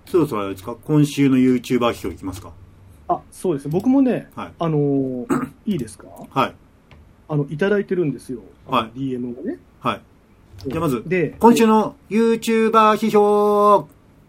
そろそろあれですか、今週の YouTuber 批評いきますか。 あ、そうです。僕もね、 はい、 いいですか？ はい。 いただいてるんですよ。 はい。 DM をね。 はい。じゃあまず、 で、 今週の YouTuber 批評。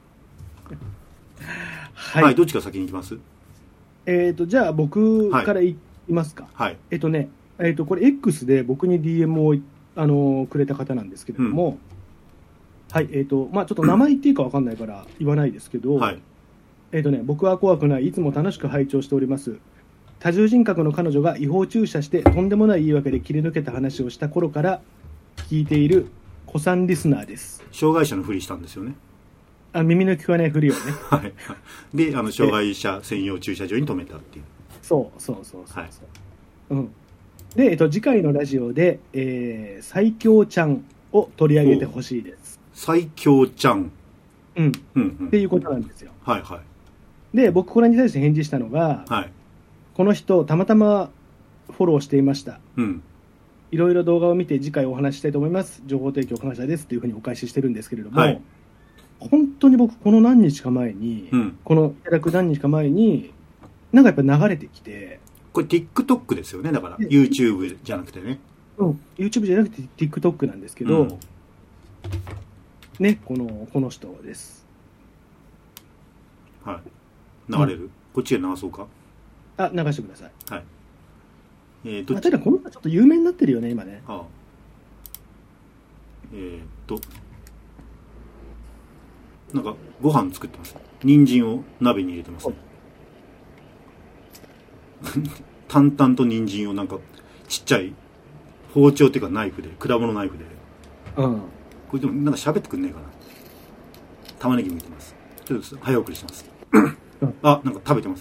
はい。 はい、どっちが先に行きます？ じゃあ僕からいきますか。 はい。 これ X で僕に DM を、くれた方なんですけれども、はい、まあちょっと名前言っていいかわかんないから言わないですけど、 はい。 僕は怖くない、いつも楽しく拝聴しております。多重人格の彼女が違法駐車してとんでもない言い訳で切り抜けた話をした頃から聞いている子さんリスナーです。 障害者のふりしたんですよね。 耳の聞こえないふりをね。 はい。で、障害者専用駐車場に止めたっていう。 そう。はい。うん。で、次回のラジオで、最強ちゃんを取り上げてほしいです。 最強ちゃん。 うん。っていうことなんですよ。 はいはい。 で、僕これに対して返事したのが、 はい。 この人たまたまフォローしていました。 うん。 いろいろ動画を見て次回お話ししたいと思います。情報提供感謝ですというふうにお返ししてるんですけれども、 はい、 本当に僕この何日か前に、このいただく何日か前になんかやっぱ流れてきて、 これ TikTok ですよね。だから YouTube じゃなくてね。 うん、YouTube じゃなくて TikTok なんですけど、ね、この人です。 はい。流れる、こっちで流そうか。 あ、流してください。 はい。 ただこの人ちょっと有名になってるよね今ね。 ああ。なんかご飯作ってます。人参を鍋に入れてますね。淡々と人参をなんかちっちゃい包丁っていうかナイフで、果物ナイフで。 うん。 これでもなんか喋ってくんねえかな。玉ねぎ剥いてます。ちょっと早送りします。あ、なんか食べてます。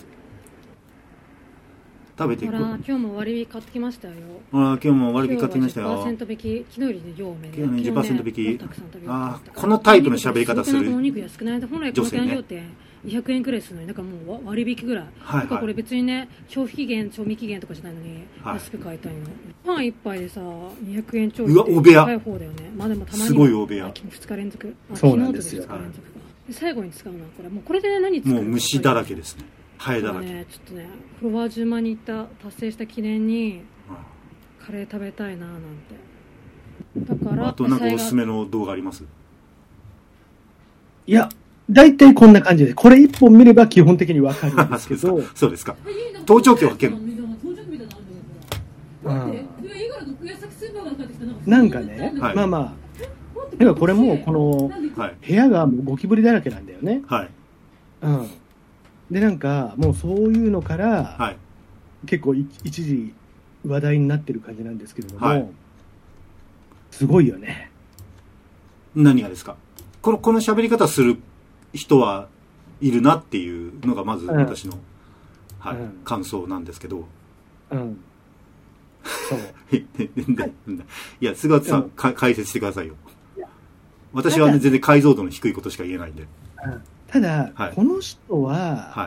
食べていく。 ほら、今日も割引買ってきましたよ。 今日も割引買ってきましたよ。 10% 引き、昨日よりね、量多めで。 今日ね、10% 引き。 あ、 このタイプの喋り方するお肉安くない。本来この量って200円くらいするのに、なんかもう割引ぐらい。なんかこれ別にね、消費期限、賞味期限とかじゃないのに、安く買いたいの。パン一杯でさ、200円ちょい。 うわ、大部屋。 高い方だよね。まあでもたまに。 すごい大部屋。 2日連続。 そうなんですよ。 最後に使うのはこれ。もうこれで何使うの？ もう虫だらけですね。ハエだらけ。 ちょっとね、フロア10万に達成した記念にカレー食べたいななんて。だからあとなんかおすすめの動画あります？ いや、大体こんな感じで、これ一本見れば基本的にわかるんですけど。 そうですか。盗聴器をかける。 なんかね、まあまあ、でもこれもこの部屋がもうゴキブリだらけなんだよね。 はい。 うん。でなんかもうそういうのから、 はい、 結構一時話題になってる感じなんですけれども、はい、すごいよね。 何がですか？この喋り方する人はいるなっていうのがまず私の、はい、感想なんですけど、そういや菅田さん、解説してくださいよ。私はね全然解像度の低いことしか言えないんで。 ただ、この人は、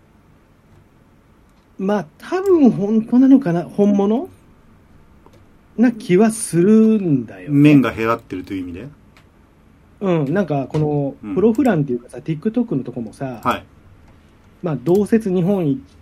まあ多分本当なのかな、本物な気はするんだよね。 面が減ってるという意味で、 なんかこのプロフランっていうかさ、TikTok のとこもさ、まあ同説日本一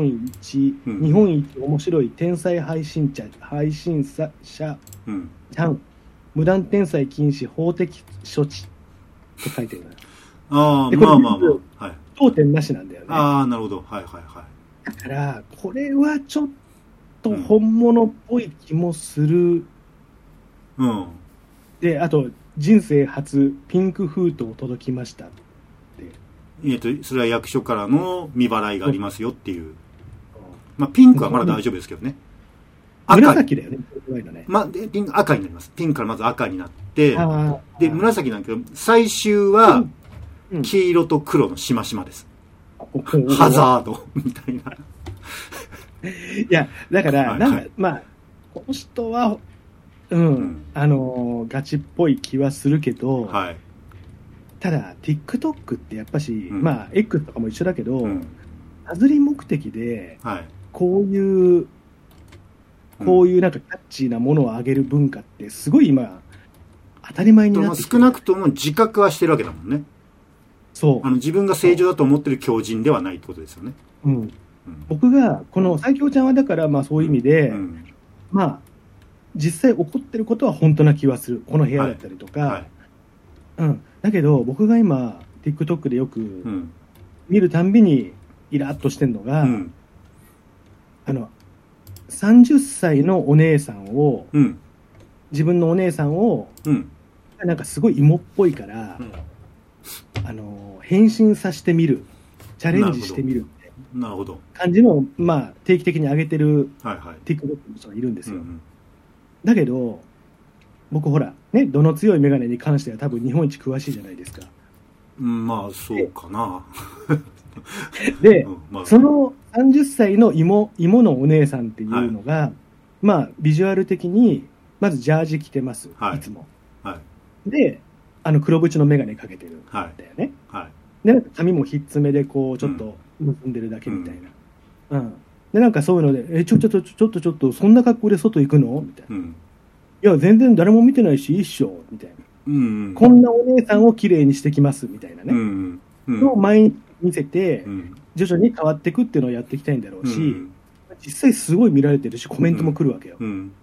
面白い天才配信者ちゃん、無断転載禁止法的処置と書いてる。 ああ、まあまあまあ、はい。 当店なしなんだよね。 ああ、なるほど。はいはいはい。 だから、これはちょっと本物っぽい気もする。 うん。 で、あと、人生初、ピンク封筒届きましたって。 それは役所からの未払いがありますよっていう。まあ、ピンクはまだ大丈夫ですけどね。 紫だよね。 まあ、ピンク赤になります。ピンクからまず赤になって、で、紫なんだけど、最終は、黄色と黒のしましまです。ハザードみたいな。 いや、だから、なんか、まあ、この人は、ガチっぽい気はするけど、ただ、TikTok ってやっぱし、まあ、X とかも一緒だけど、バズり目的で、こういうなんかキャッチーなものを上げる文化ってすごい今当たり前になってきてる。 少なくとも自覚はしてるわけだもんね。 そう。 自分が正常だと思ってる強靭ではないってことですよね。 うん。僕が、この最強ちゃんはだから、まあそういう意味で、まあ、実際起こってることは本当な気はする。この部屋だったりとか。だけど、僕が今、TikTok でよく見るたんびにイラッとしてるのが、30歳のお姉さんを、自分のお姉さんを、なんかすごい芋っぽいから、変身させてみる、チャレンジしてみるって感じの、まあ、定期的に上げてる TikTok の人がいるんですよ。だけど、僕ほら、ね、度の強いメガネに関しては多分日本一詳しいじゃないですか。 まあ、そうかな。 で、その30歳の芋のお姉さんっていうのが、まあ、ビジュアル的に、まずジャージ着てます、いつも。で、黒縁のメガネかけてるんだよね。で、なんか髪もひっつめで、こう、ちょっと結んでるだけみたいな。で、なんかそういうので、ちょっと、そんな格好で外行くのみたいな。いや、全然誰も見てないし、いいっしょ、みたいな。こんなお姉さんを綺麗にしてきます、みたいなね。の前に見せて、徐々に変わっていくっていうのをやっていきたいんだろうし、実際すごい見られてるし、コメントも来るわけよ。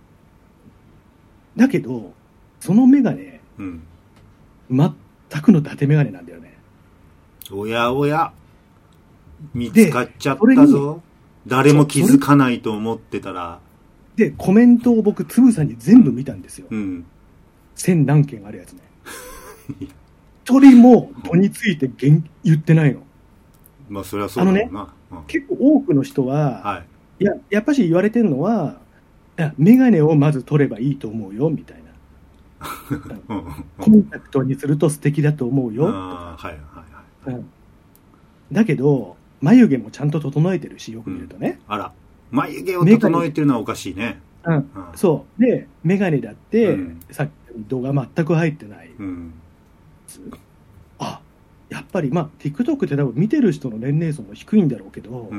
だけど、そのメガネ、全くの伊達メガネなんだよね。 おやおや、見つかっちゃったぞ。誰も気づかないと思ってたら。 で、コメントを僕、つぶさに全部見たんですよ。1000何件あるやつね。一人も度について言ってないの。 まあ、それはそうだろうな。 結構多くの人は、やっぱし言われてるのは、メガネをまず取ればいいと思うよ、みたいな。コンタクトにすると素敵だと思うよ。だけど、眉毛もちゃんと整えてるし、よく見るとね。 あら、眉毛を整えてるのはおかしいね。 そう。で、メガネだって、さっき動画全く入ってない。やっぱり、まあ、TikTok って多分見てる人の年齢層も低いんだろうけど、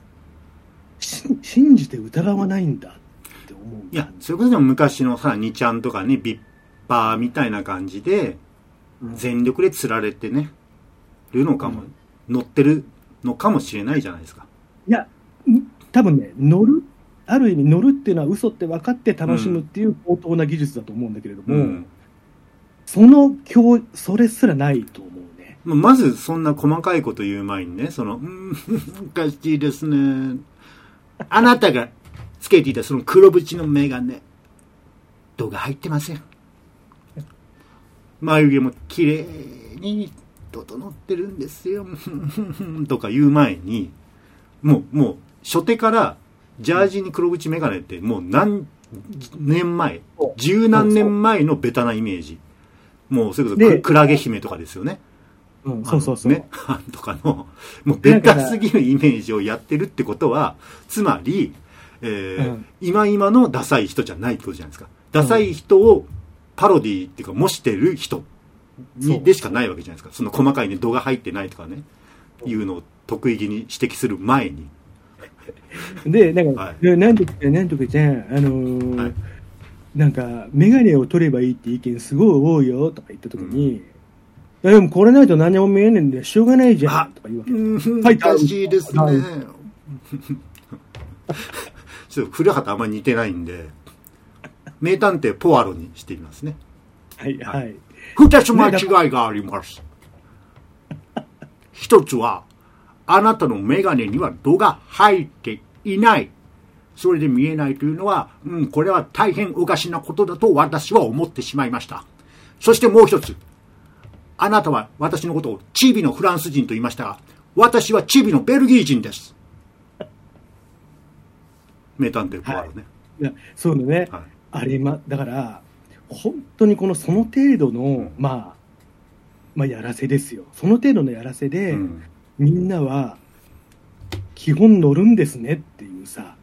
信じて疑わないんだって思う。 いや、それこそ昔のさ、2ちゃんとかね、ビッパーみたいな感じで、全力で釣られてね、るのかも、乗ってるのかもしれないじゃないですか。 いや、多分ね、ある意味乗るっていうのは嘘って分かって楽しむっていう高等な技術だと思うんだけれども、それすらないと思うね。 まずそんな細かいこと言う前にね、おかしいですね。あなたがつけていたその黒縁のメガネ、度が入ってません。眉毛も綺麗に整ってるんですよ。とか言う前に、もう、初手から、ジャージに黒縁メガネって、もう何年前、十何年前のベタなイメージ。もう、それこそ、クラゲ姫とかですよね。 そう。 ね、とかの、もうベタすぎるイメージをやってるってことは、つまり、今のダサい人じゃないってことじゃないですか。ダサい人をパロディっていうか模してる人でしかないわけじゃないですか。その細かいね、度が入ってないとかね、いうのを得意気に指摘する前に。 で、なんか、なんとかちゃん、なんか、メガネを取ればいいって意見すごい多いよとか言ったときに、でもこれないと何も見えねえんでしょうがないじゃんとか言うわけ。 おかしいですね。ちょっと古畑あんまり似てないんで、名探偵ポアロにしてみますね。二つ間違いがあります。一つは、あなたのメガネには度が入っていない。それで見えないというのは、これは大変おかしなことだと私は思ってしまいました。そしてもう一つ。あなたは私のことをチビのフランス人と言いましたが、私はチビのベルギー人です。名探偵ポアロね。 いや、そうだね。だから、本当にその程度の、まあ、やらせですよ。その程度のやらせで、みんなは、基本乗るんですねっていうさ、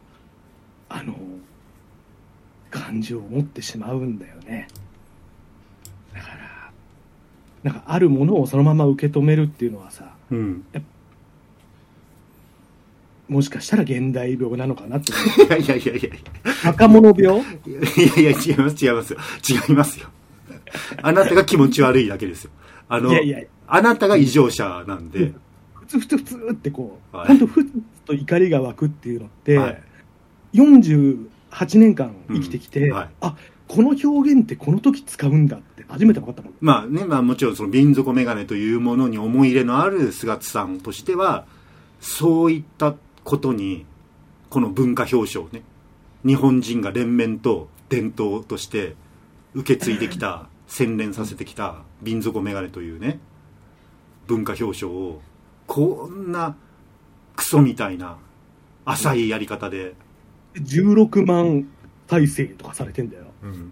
感情を持ってしまうんだよね。だから、なんかあるものをそのまま受け止めるっていうのはさ、もしかしたら現代病なのかなって思う。いや。若者病？ いや、違いますよ。あなたが気持ち悪いだけですよ。 あなたが異常者なんで。 ふつってこう、本当ふつと怒りが湧くっていうのって、48年間生きてきて、あ、この表現ってこの時使うんだって初めて分かったもん。 まあね、まあもちろんその瓶底メガネというものに思い入れのある菅津さんとしては、そういったことに、この文化表彰ね、日本人が連綿と伝統として受け継いできた、洗練させてきた瓶底メガネというね、文化表彰を、こんなクソみたいな浅いやり方で。 16万再生とかされてんだよ。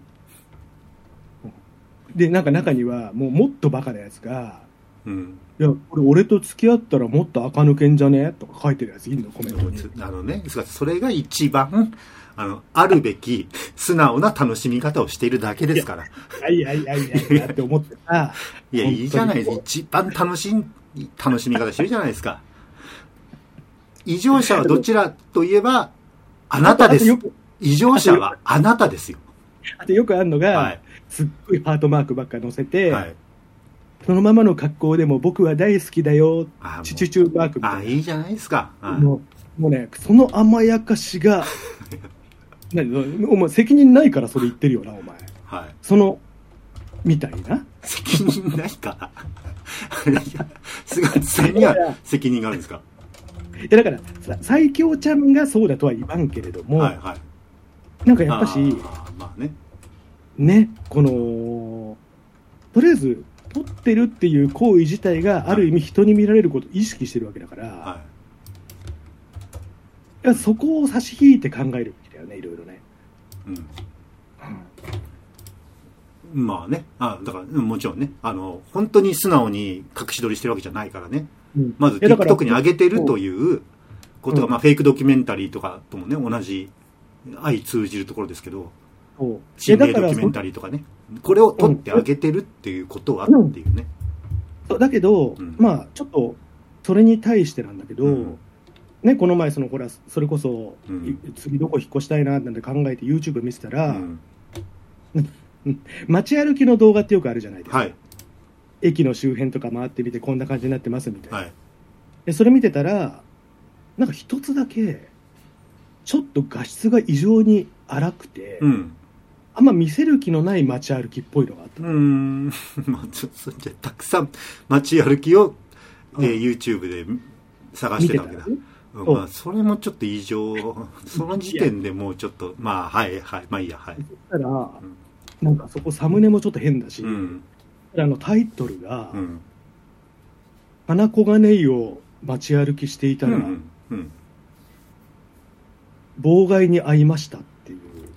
で、なんか中にはもっとバカなやつが、いや、これ俺と付き合ったらもっと垢抜けんじゃねとか書いてるやついるの、コメントに。 ね、それが一番、あるべき素直な楽しみ方をしているだけですから。 いやって思ってた。 いや、いいじゃないですか。一番楽しみ方してるじゃないですか。異常者はどちらといえば、あなたです。異常者はあなたですよ。 あとよくあるのが、すっごいハートマークばっかり載せて、そのままの格好でも僕は大好きだよ、チュチュマークみたいな。 いいじゃないですか。 もうね、その甘やかしが、お前責任ないからそれ言ってるよな、お前。その、みたいな。 責任ないから菅津さんには責任があるんですか。 いやだから最強ちゃんがそうだとは言わんけれども、なんかやっぱしまあね、このとりあえず撮ってるっていう行為自体がある意味人に見られることを意識してるわけだから、いやそこを差し引いて考えるわけだよね、いろいろね。 まあね、だからもちろんね、本当に素直に隠し撮りしてるわけじゃないからね。まず TikTok に上げてるということが、まあフェイクドキュメンタリーとかともね、同じ相通じるところですけど、心霊ドキュメンタリーとかね、これを撮ってあげてるっていうことはっていうね。 だけど、まあちょっとそれに対してなんだけど、ね、この前ほらそれこそ、次どこ引っ越したいななんて考えて YouTube 見せたら、街歩きの動画ってよくあるじゃないですか。駅の周辺とか回ってみてこんな感じになってますみたいな。でそれ見てたら、なんか一つだけちょっと画質が異常に荒くて、あんま見せる気のない街歩きっぽいのがあった。 まあちょっとじゃたくさん街歩きを、YouTube で探してたわけだ。まあそれもちょっと異常。その時点でもうちょっとまあまあいいや。そしたら、なんかそこサムネもちょっと変だし、タイトルが、花小金井を街歩きしていたら、妨害に遭いましたっていう。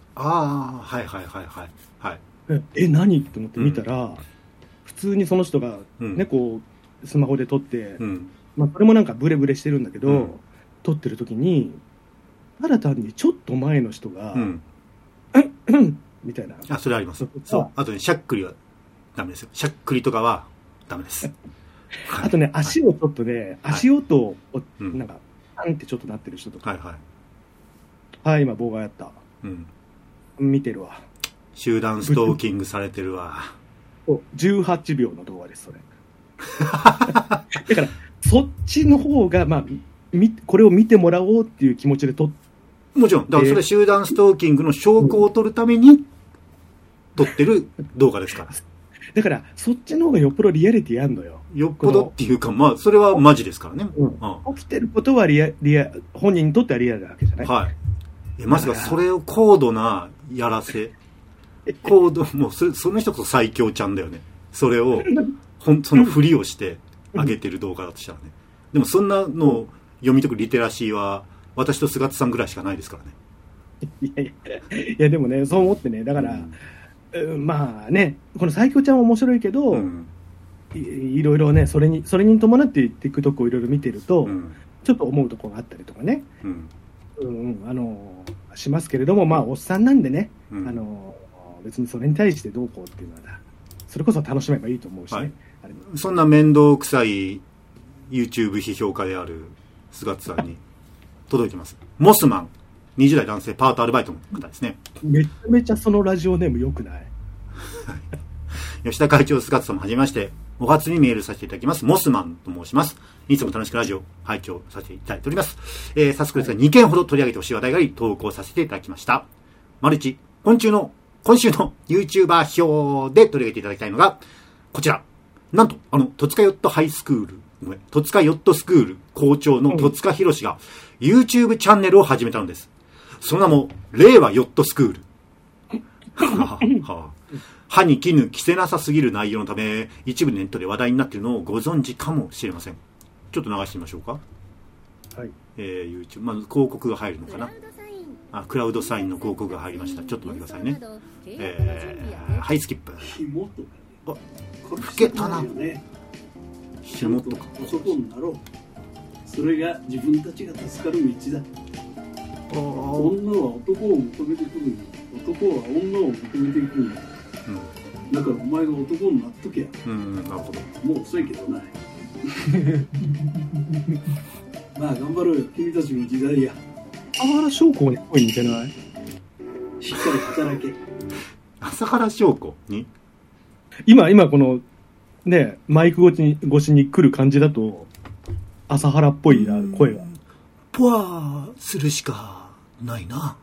何って思って見たら、普通にその人がね、こうスマホで撮って、まあこれもなんかブレブレしてるんだけど、撮ってる時にただ単にちょっと前の人がみたいな。 それあります。そう。あとね、しゃっくりはダメですよ。しゃっくりとかはダメです。 あとね、足をちょっとね、足音をなんかパンってちょっとなってる人とか。今妨害あった。見てるわ。 集団ストーキングされてるわ。 18秒の動画です、それ。だから、そっちの方が、まあ、これを見てもらおうっていう気持ちで撮って、 もちろん。だからそれ集団ストーキングの証拠を撮るために撮ってる動画ですから。 だから、そっちの方がよっぽどリアリティあんのよ。 よっぽどっていうか、まあ、それはマジですからね。 起きてることは本人にとってはリアルなわけじゃない。 まさかそれを高度なやらせ。高度、もうその人こそ最強ちゃんだよね。それを、そのふりをして上げてる動画だとしたらね。でもそんなのを読み解くリテラシーは、私と菅津さんぐらいしかないですからね。いやでもね、そう思ってね、だから、まあね、この最強ちゃんは面白いけど、いろいろね、それに伴って TikTok をいろいろ見てると、ちょっと思うところがあったりとかね、しますけれども、まあおっさんなんでね、別にそれに対してどうこうっていうのは、それこそ楽しめばいいと思うしね。 そんな面倒くさい YouTube 批評家である菅津さんに届いてます。モスマン、20代男性パートアルバイトの方ですね。 めちゃめちゃそのラジオネーム良くない？ 吉田会長、菅津さんもはじめまして。 お初にメールさせていただきます。モスマンと申します。いつも楽しくラジオ拝聴させていただいております。早速ですが、2件ほど取り上げてほしい話題があり、投稿させていただきました。丸一、今週の YouTuber 表で取り上げていただきたいのが、こちら。なんと、戸塚ヨットハイスクール、戸塚ヨットスクール校長の戸塚博が YouTube チャンネルを始めたのです。その名も、令和ヨットスクール。歯に衣着せなさすぎる内容のため、一部ネットで話題になっているのをご存知かもしれません。ちょっと流してみましょうか。 はい。 YouTube、まず広告が入るのかな。クラウドサインの広告が入りました。ちょっと待ってくださいね。はい、スキップ。あ、ふけたな。 紐とか。男になろう。それが自分たちが助かる道だ。女は男を求めてくるんだ。男は女を求めていくんだ。だからお前が男になっとけや。 なるほど。 もう遅いけどな。まあ頑張ろうよ。君たちの時代や。 朝原将校に声似てない？ しっかり働け。 朝原将校に？ 今このねマイク越しに来る感じだと朝原っぽいな声が。 ポワーするしかないな。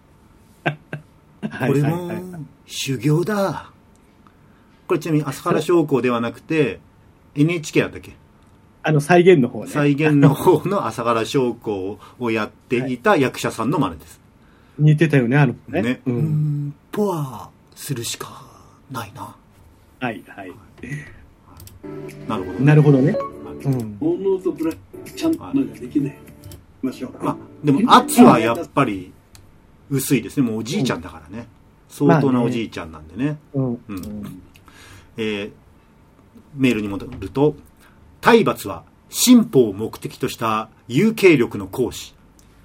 これも修行だ。これちなみに朝原将校ではなくて NHK だったっけ？ 再現の方ね。 再現の方の朝原将校をやっていた役者さんの真似です。 似てたよね、 ね。ポワーするしかないな。 はいはい。 なるほど。 なるほどね。 本能とブラちゃんとなんかできない。ましょう。 でも圧はやっぱり薄いですね。もうおじいちゃんだからね。相当なおじいちゃんなんでね。メールに戻ると、体罰は進歩を目的とした有形力の行使。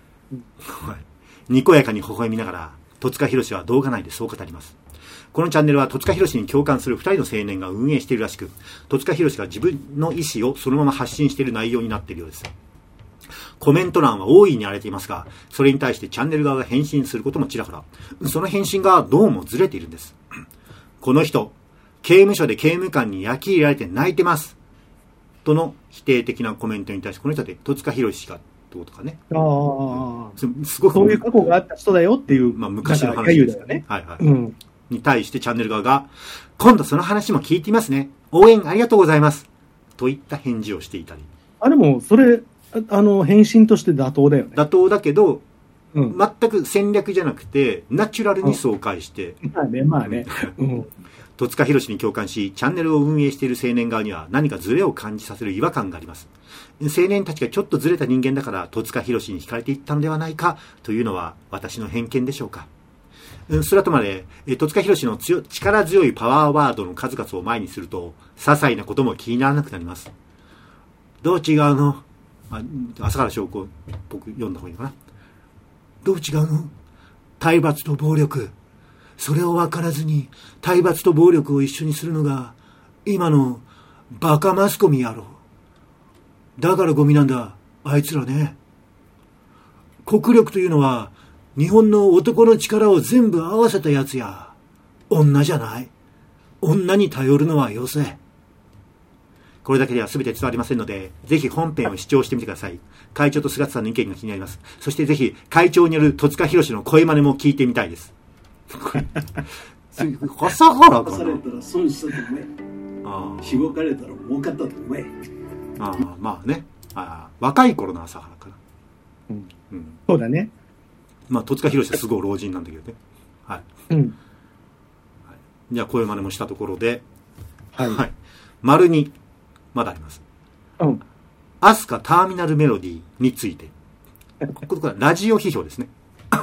にこやかに微笑みながら、戸塚博は動画内でそう語ります。このチャンネルは戸塚博に共感する2人の青年が運営しているらしく、戸塚博が自分の意思をそのまま発信している内容になっているようです。コメント欄は大いに荒れていますが、それに対してチャンネル側が返信することもちらほら、その返信がどうもずれているんです。この人、刑務所で刑務官に焼き入れられて泣いてます。との否定的なコメントに対して、この人で戸塚博氏がってことかね。すごくそういう過去があった人だよっていう、 昔の話ですよね。に対してチャンネル側が、今度その話も聞いていますね。応援ありがとうございます。といった返事をしていたり。 でも、それ、返信として妥当だよね。 妥当だけど、全く戦略じゃなくて、ナチュラルにそう返して。 まあね。 戸塚博に共感し、チャンネルを運営している青年側には何かズレを感じさせる違和感があります。青年たちがちょっとズレた人間だから、戸塚博に惹かれていったのではないか、というのは私の偏見でしょうか。それはとまで、戸塚博の力強いパワーワードの数々を前にすると、些細なことも気にならなくなります。どう違うの？朝原将校、僕読んだ方がいいのかな。どう違うの？体罰と暴力。それを分からずに体罰と暴力を一緒にするのが今のバカマスコミやろ。だからゴミなんだ、あいつらね。国力というのは日本の男の力を全部合わせたやつや。女じゃない。女に頼るのはよせ。これだけでは全て伝わりませんので、ぜひ本編を視聴してみてください。会長と菅田さんの意見が気になります。そしてぜひ会長による戸塚博の声真似も聞いてみたいです。朝原かな。 されたら損したと思え。しごかれたら儲かったと思え。 まあね。若い頃の朝原かな。 そうだね。 戸塚博はすごい老人なんだけどね。はい。じゃあ声真似もしたところで、丸2、まだあります。アスカターミナルメロディーについて。これラジオ批評ですね。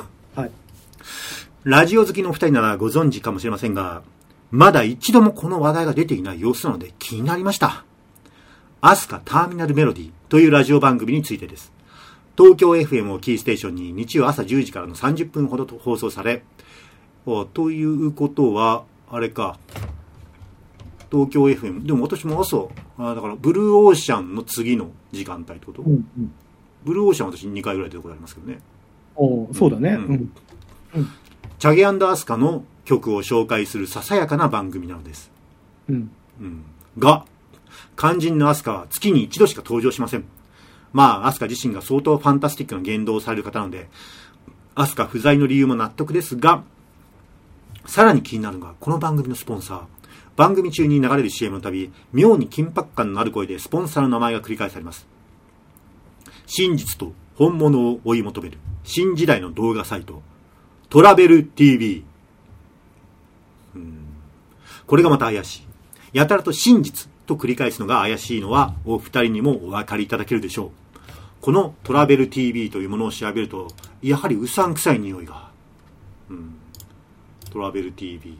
ラジオ好きのお二人ならご存知かもしれませんが、まだ一度もこの話題が出ていない様子なので気になりました。アスカターミナルメロディーというラジオ番組についてです。東京 FM をキーステーションに日曜朝10時からの30分ほどと放送され、ということは、あれか、東京 FM、でも私も朝、だからブルーオーシャンの次の時間帯ってこと、ブルーオーシャンは私2回ぐらい出てこられますけどね。 そうだね。 チャゲ&アスカの曲を紹介するささやかな番組なのです。が、 肝心のアスカは月に一度しか登場しません。まあ、アスカ自身が相当ファンタスティックな言動をされる方なので、アスカ不在の理由も納得ですが、さらに気になるのが、この番組のスポンサー。番組中に流れる CM のたび、妙に緊迫感のある声でスポンサーの名前が繰り返されます。真実と本物を追い求める新時代の動画サイト、トラベル TV。これがまた怪しい。やたらと真実と繰り返すのが怪しいのはお二人にもお分かりいただけるでしょう。このトラベル TV というものを調べると、やはりうさんくさい匂いが。トラベル TV。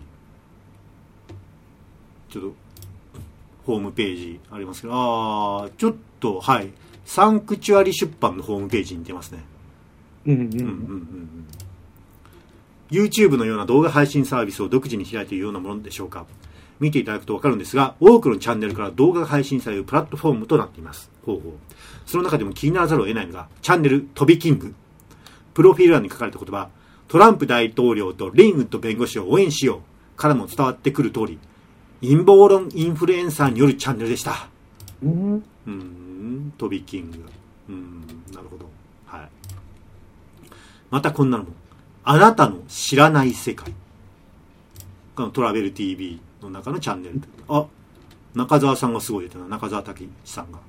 ちょっと、ホームページありますけど、ちょっと、はい。サンクチュアリ出版のホームページに似てますね。YouTube のような動画配信サービスを独自に開いているようなものでしょうか。見ていただくとわかるんですが、多くのチャンネルから動画が配信されるプラットフォームとなっています。その中でも気にならざるを得ないのが、チャンネル飛びキング。プロフィール欄に書かれた言葉、トランプ大統領とレインウッド弁護士を応援しようからも伝わってくる通り、陰謀論インフルエンサーによるチャンネルでした。飛びキング。なるほど。はい。またこんなのも、あなたの知らない世界。このトラベル TV の中のチャンネル。中澤さんがすごい出てるな。中澤武さんが。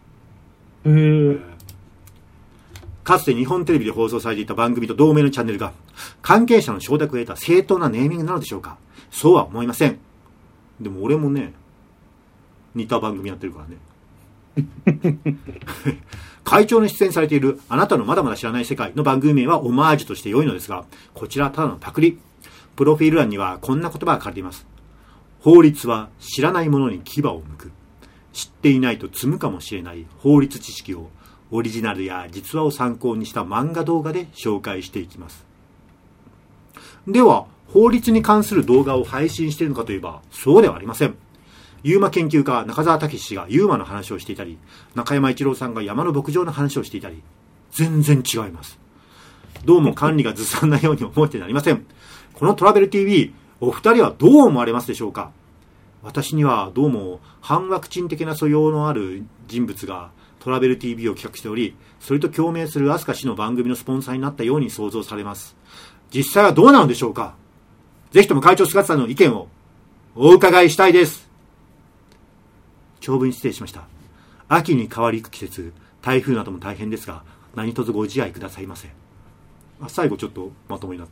かつて日本テレビで放送されていた番組と同名のチャンネルが関係者の承諾を得た正当なネーミングなのでしょうか。そうは思いません。でも俺もね、似た番組やってるからね。会長の出演されているあなたのまだまだ知らない世界の番組名はオマージュとして良いのですが、こちらはただのパクリ。プロフィール欄にはこんな言葉が書かれています。法律は知らないものに牙を向く。知っていないと積むかもしれない法律知識をオリジナルや実話を参考にした漫画動画で紹介していきます。では、法律に関する動画を配信しているのかといえば、そうではありません。ユーマ研究家中澤武氏がユーマの話をしていたり、中山一郎さんが山の牧場の話をしていたり、全然違います。どうも管理がずさんなように思えてなりません。このトラベル TV、お二人はどう思われますでしょうか。私にはどうも反ワクチン的な素養のある人物がトラベル TV を企画しており、それと共鳴する飛鳥氏の番組のスポンサーになったように想像されます。実際はどうなのでしょうか。ぜひとも会長菅さんの意見をお伺いしたいです。長文失礼しました。秋に変わりゆく季節、台風なども大変ですが、何卒ご自愛くださいませ。最後ちょっとまともになった。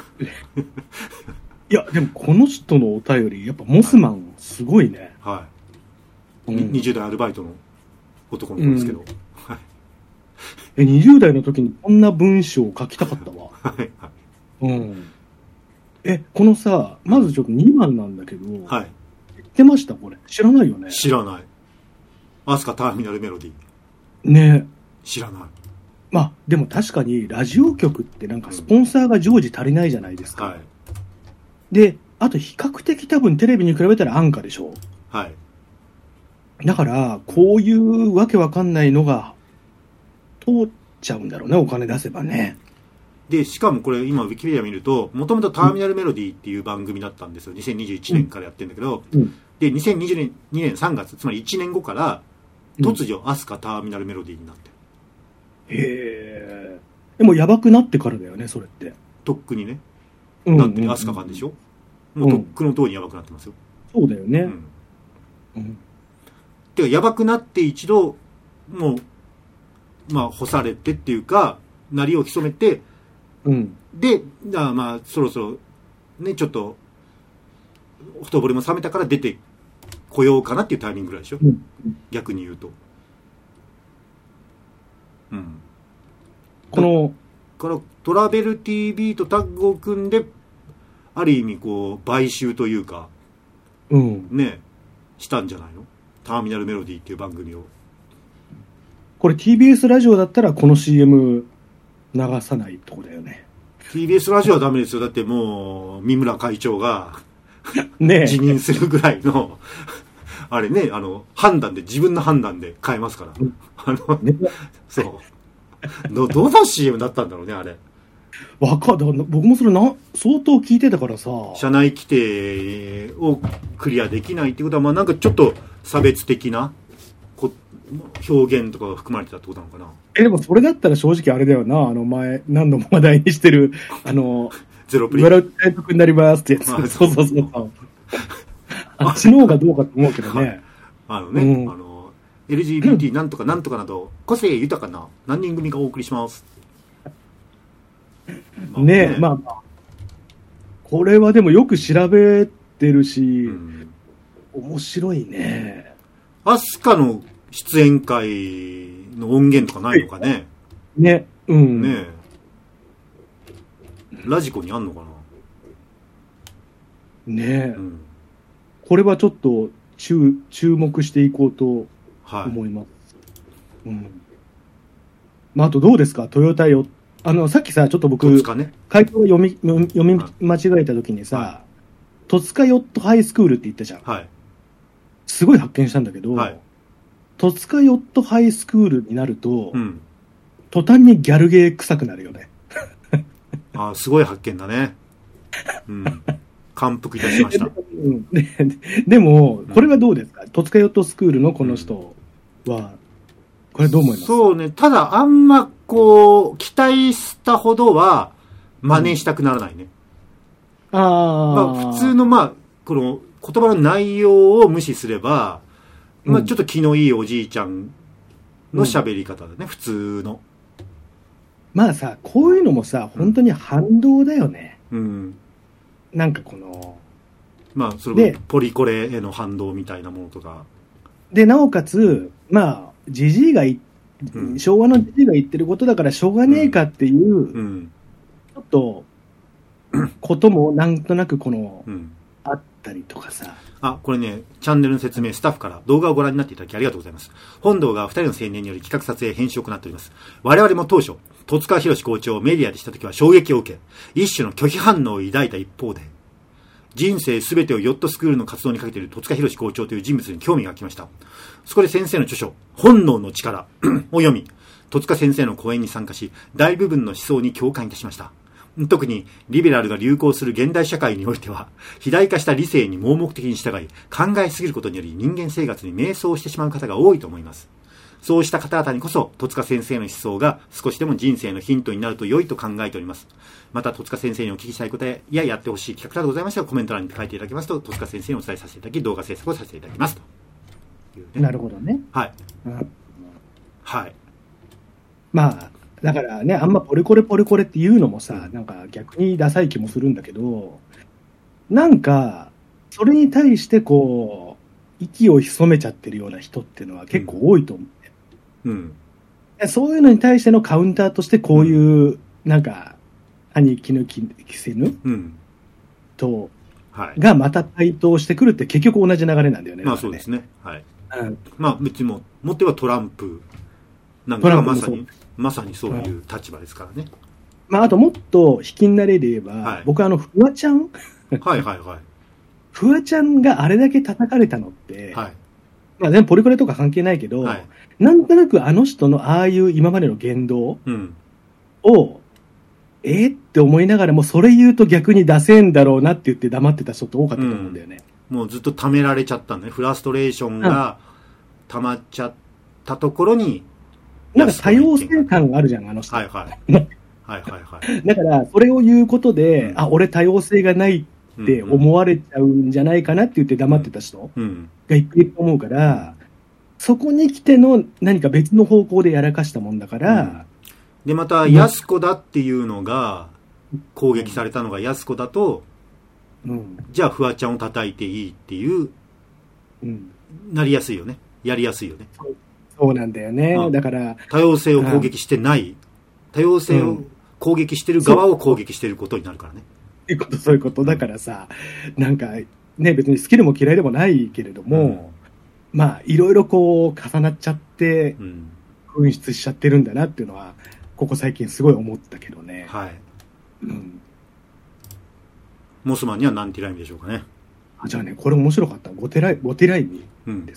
いや、でもこの人のお便り、やっぱモスマンすごいね。 はい。20代アルバイトの男の子ですけど。はい。 20代の時にこんな文章を書きたかったわ。はい。このさ、まずちょっと2番なんだけど、はい。言ってましたこれ。知らないよね。 知らない。飛鳥ターミナルメロディー。ね。 知らない。 まあ、でも確かにラジオ局ってなんかスポンサーが常時足りないじゃないですか。はい。で、あと比較的多分テレビに比べたら安価でしょ。はい。だから、こういうわけわかんないのが通っちゃうんだろうね、お金出せばね。 で、しかもこれ今ウィキペディア見ると、もともとターミナルメロディーっていう番組だったんですよ。2021年からやってるんだけど、で、2022年3月、つまり1年後から、突如、飛鳥ターミナルメロディーになってる。 へー。でもやばくなってからだよね、それって。 とっくにね。だって飛鳥間でしょ、もうとっくの通りやばくなってますよ。 そうだよね。 てか、やばくなって一度、もう、まあ、干されてっていうか、鳴りを潜めて、で、まあ、そろそろ、ね、ちょっと、ほとぼりも冷めたから出てこようかなっていうタイミングぐらいでしょ、逆に言うと。 この、 からトラベル TV とタッグを組んで、ある意味こう、買収というか、ね、したんじゃないの？ターミナルメロディーっていう番組を。 これ TBS ラジオだったらこの CM 流さないとこだよね。 TBS ラジオはダメですよ。だってもう三村会長がね辞任するぐらいのあれね、判断で、自分の判断で変えますから。そうどの CM だったんだろうね、あれ。 僕もそれ相当聞いてたからさ。 社内規定をクリアできないってことは、まあなんかちょっと差別的な表現とかが含まれてたってことなのかな。 でもそれだったら正直あれだよな、前、何度も話題にしてる、 ゼロプリ。 笑うタイプになりますってやつ。そうそうそう。あっちの方がどうかと思うけどね。 LGBT なんとかなんとかなど、個性豊かな何人組がお送りします。 ねえ、まあ。これはでもよく調べてるし、面白いね。 アスカの出演会の音源とかないのかね。 ね、うん。 ねえ。ラジコにあんのかな。 ねえ。これはちょっと注目していこうと思います。まあ、あとどうですか、トヨタよ。さっきさ、ちょっと僕、回答を読み間違えたときにさ、戸塚ヨットハイスクールって言ったじゃん。はい。すごい発見したんだけど、戸塚ヨットハイスクールになると、途端にギャルゲー臭くなるよね。 すごい発見だね。感服いたしました。 でも、これはどうですか、戸塚ヨットスクールのこの人は、これどう思います？ そうね。ただ、あんま、期待したほどは、真似したくならないね。普通の、この、言葉の内容を無視すれば、ちょっと気のいいおじいちゃんの喋り方だね、普通の。 まあさ、こういうのもさ、本当に反動だよね。なんかこの、 それポリコレへの反動みたいなものとか。 で、なおかつ、ジジイが昭和のジジイが言ってることだからしょうがねえかっていう、ちょっと、こともなんとなくあったりとかさ。 これね、チャンネルの説明、スタッフから動画をご覧になっていただきありがとうございます。本堂が2人の青年により企画撮影編集を行っております。我々も当初、戸塚博校長をメディアでしたときは衝撃を受け、一種の拒否反応を抱いた一方で、人生すべてをヨットスクールの活動にかけている戸塚博校長という人物に興味が来ました。そこで先生の著書、本能の力を読み、戸塚先生の講演に参加し、大部分の思想に共感いたしました。特に、リベラルが流行する現代社会においては、肥大化した理性に盲目的に従い、考えすぎることにより人間生活に迷走してしまう方が多いと思います。そうした方々にこそ、戸塚先生の思想が少しでも人生のヒントになると良いと考えております。また、戸塚先生にお聞きしたいことややってほしい企画などございましたら、コメント欄に書いていただきますと、戸塚先生にお伝えさせていただき、動画制作をさせていただきます。 なるほどね。 はい。はい。 だからね、あんまポリコレっていうのもさ、なんか逆にダサい気もするんだけど、なんか、それに対して息を潜めちゃってるような人っていうのは結構多いと思う。そういうのに対してのカウンターとしてこういう、なんか、歯に衣着せぬと、がまた対等してくるって結局同じ流れなんだよね。 そうですね。はい。別にもってはトランプなんかがまさにそういう立場ですからね。 あともっと引きになれれば、僕フワちゃんフワちゃんがあれだけ叩かれたのって、全然ポリコレとか関係ないけど、なんとなくあの人のああいう今までの言動を、って思いながらも、それ言うと逆に出せんだろうなって言って黙ってた人って多かったと思うんだよね。 もうずっと溜められちゃったんだね。フラストレーションが溜まっちゃったところに、 なんか多様性感があるじゃん、あの人。だから、それを言うことで、俺多様性がないって思われちゃうんじゃないかなって言って黙ってた人がいると思うから、そこに来ての何か別の方向でやらかしたもんだから、 で、また、安子だっていうのが、攻撃されたのが安子だと、じゃあ、フワちゃんを叩いていいっていう、なりやすいよね。やりやすいよね。 そうなんだよね。だから。 多様性を攻撃してない。多様性を攻撃してる側を攻撃してることになるからね。 そういうこと。だからさ、なんか、ね、別に好きでも嫌いでもないけれども、いろいろ重なっちゃって、紛失しちゃってるんだなっていうのは、ここ最近すごい思ったけどね。 モスマンには何てライミでしょうかね。 じゃあね、これ面白かった。ゴテライミです。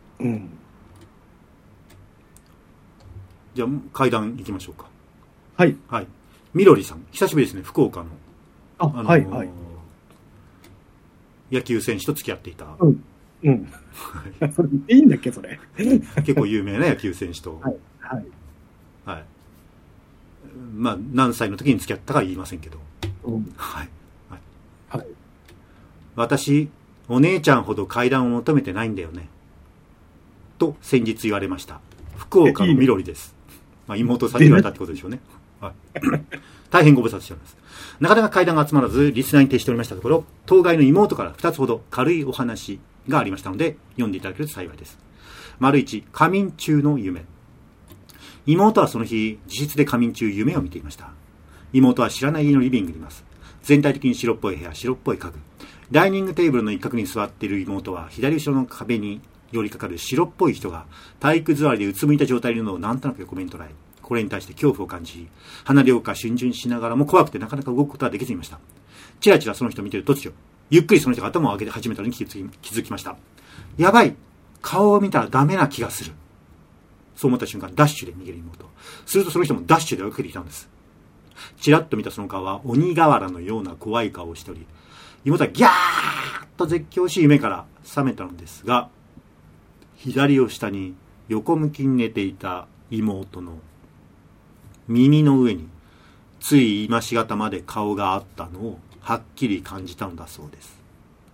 じゃあ、階段行きましょうか。 はい。 みろりさん、久しぶりですね、福岡の。 野球選手と付き合っていた。 うん。それいいんだっけ、それ。 結構有名な野球選手と。 はい。はい。 はい。まあ、何歳の時に付き合ったかは言いませんけど。 うん、 はい。はい。 はい。 私、お姉ちゃんほど階段を求めてないんだよね。と先日言われました。福岡のみろりです。まあ、妹さんに言われたってことでしょうね。はい、大変ご無沙汰しております。なかなか階段が集まらず、リスナーに徹しておりましたところ、当該の妹から2つほど軽いお話がありましたので、読んでいただけると幸いです。丸1、仮眠中の夢。妹はその日、自室で仮眠中夢を見ていました。妹は知らない家のリビングにいます。全体的に白っぽい部屋、白っぽい家具。ダイニングテーブルの一角に座っている妹は、左後ろの壁に寄りかかる白っぽい人が体育座りでうつむいた状態にいるのをなんとなく横目に捉え、これに対して恐怖を感じ、離れようか逡巡しながらも怖くてなかなか動くことはできずにいました。チラチラその人を見ている突如、ゆっくりその人が頭を上げて始めたのに気づきました。やばい、顔を見たらダメな気がする。そう思った瞬間、ダッシュで逃げる妹。するとその人もダッシュで追いかけてきたんです。チラッと見たその顔は鬼瓦のような怖い顔をしており、妹はギャーッと絶叫し夢から覚めたのですが、左を下に横向きに寝ていた妹の耳の上につい今しがたまで顔があったのをはっきり感じたのだそうです。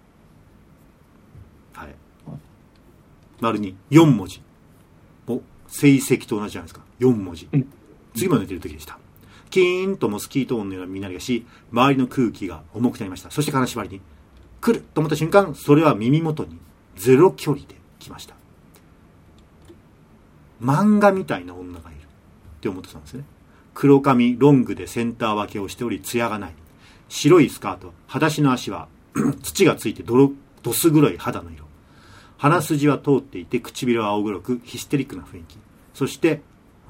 はい。丸に4文字。成績と同じじゃないですか。4文字。次も寝ている時でした。キーンとモスキート音のような耳鳴りがし、周りの空気が重くなりました。そして金縛りに来ると思った瞬間、それは耳元にゼロ距離で来ました。漫画みたいな女がいるって思ってたんですね。黒髪ロングでセンター分けをしており艶がない。白いスカート、裸足の足は土がついてどす黒い肌の色。鼻筋は通っていて唇は青黒くヒステリックな雰囲気。そして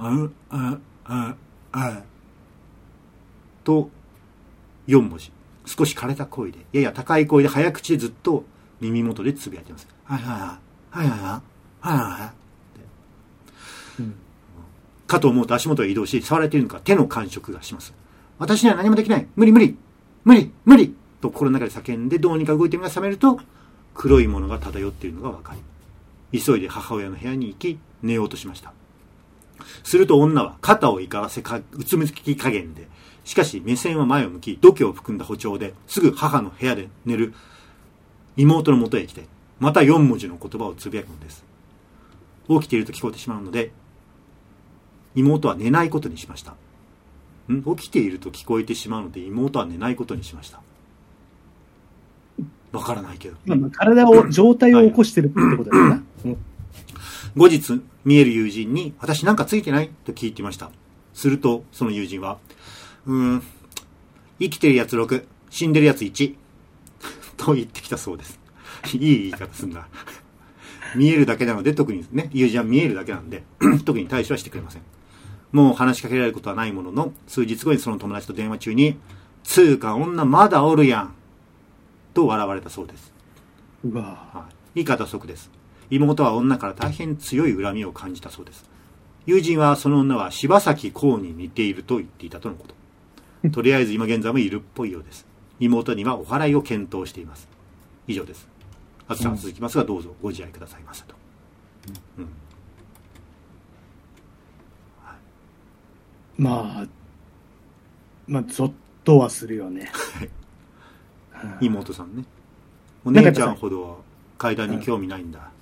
と4文字。少し枯れた声で、やや高い声で早口でずっと耳元でつぶやいてます。はいはいはいはいはいはいはい。かと思うと足元へ移動し、触られているのか手の感触がします。私には何もできない。無理無理無理無理と心の中で叫んで、どうにか動いて目が覚めると、黒いものが漂っているのが分かり、急いで母親の部屋に行き寝ようとしました。すると女は肩をいからせかうつむき加減で、しかし目線は前を向き、度胸を含んだ歩調ですぐ母の部屋で寝る妹の元へ来て、また4文字の言葉をつぶやくのです。起きていると聞こえてしまうので、妹は寝ないことにしました。起きていると聞こえてしまうので妹は寝ないことにしました。わからないけど、 体を状態を起こしてるってことだよな、 後日見える友人に、私なんかついてないと聞いていました。するとその友人は、生きてるやつ6、死んでるやつ1と言ってきたそうです。いい言い方すんな。見えるだけなので、特にね、友人は見えるだけなんで特に対処はしてくれません。もう話しかけられることはないものの、数日後にその友達と電話中に、つーか女まだおるやんと笑われたそうです。 うわ、 言い方は即です。妹は女から大変強い恨みを感じたそうです。友人はその女は柴咲コウに似ていると言っていたとのこと。とりあえず今現在もいるっぽいようです。妹にはお祓いを検討しています。以上です。あとさん続きますが、どうぞご自愛くださいませと。 まあゾッとはするよね。 妹さんね。お姉ちゃんほどは階段に興味ないんだ。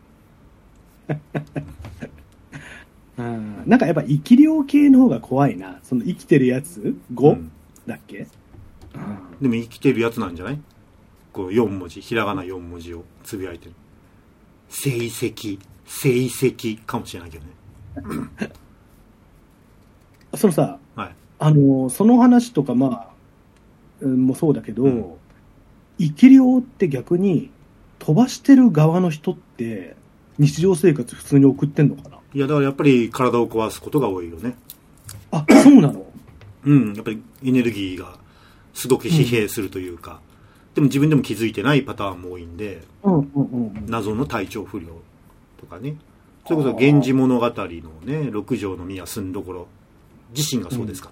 なんかやっぱ生き量系の方が怖いな。その生きてるやつ 5、だっけ、 でも生きてるやつなんじゃない？こう4文字、ひらがな4文字をつぶやいてる。成績かもしれないけどね。 そのさ、 はい、 その話とかもそうだけど、生き量って逆に飛ばしてる側の人って日常生活普通に送ってんのかな？ いや、だからやっぱり体を壊すことが多いよね。 あ、そうなの？ やっぱりエネルギーがすごく疲弊するというか、でも自分でも気づいてないパターンも多いんで、謎の体調不良とかね。それこそ源氏物語のね、六条の宮住所自身がそうですから。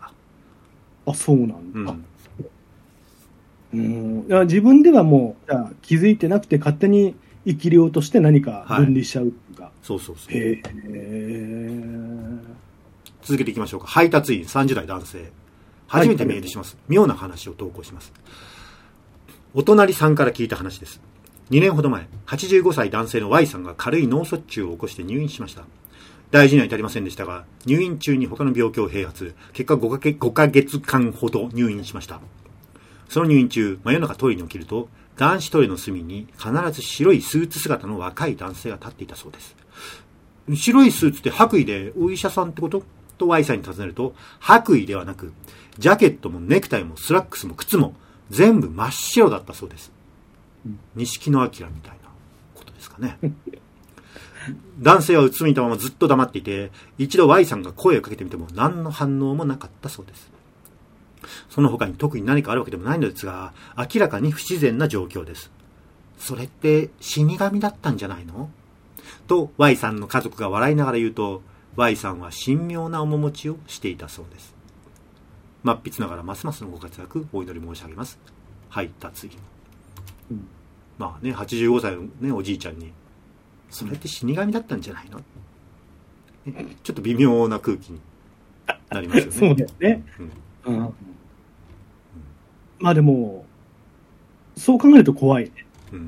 あ、そうなんだ。いや自分ではもう気づいてなくて勝手に生き量として何か分離しちゃうとか。 そうそうそう。続けていきましょうか。配達員30代男性。初めてメールします。妙な話を投稿します。お隣さんから聞いた話です。2年ほど前、85歳男性の Y さんが軽い脳卒中を起こして入院しました。大事には至りませんでしたが、入院中に他の病気を併発、結果5ヶ月間ほど入院しました。その入院中、真夜中トイレに起きると、男子トイレの隅に必ず白いスーツ姿の若い男性が立っていたそうです。白いスーツって白衣でお医者さんってことと Y さんに尋ねると、白衣ではなく、ジャケットもネクタイもスラックスも靴も全部真っ白だったそうです。錦野旦みたいなことですかね。男性はうつむいたままずっと黙っていて、一度 Y さんが声をかけてみても何の反応もなかったそうです。その他に特に何かあるわけでもないのですが、明らかに不自然な状況です。それって死神だったんじゃないの？と Y さんの家族が笑いながら言うと、Y さんは神妙な面持ちをしていたそうです。末筆ながらますますのご活躍お祈り申し上げます。配達員。まあね、85歳のね、おじいちゃんに、それって死神だったんじゃないの？ちょっと微妙な空気になりますよね。 そうですね。まあでも、そう考えると怖いね。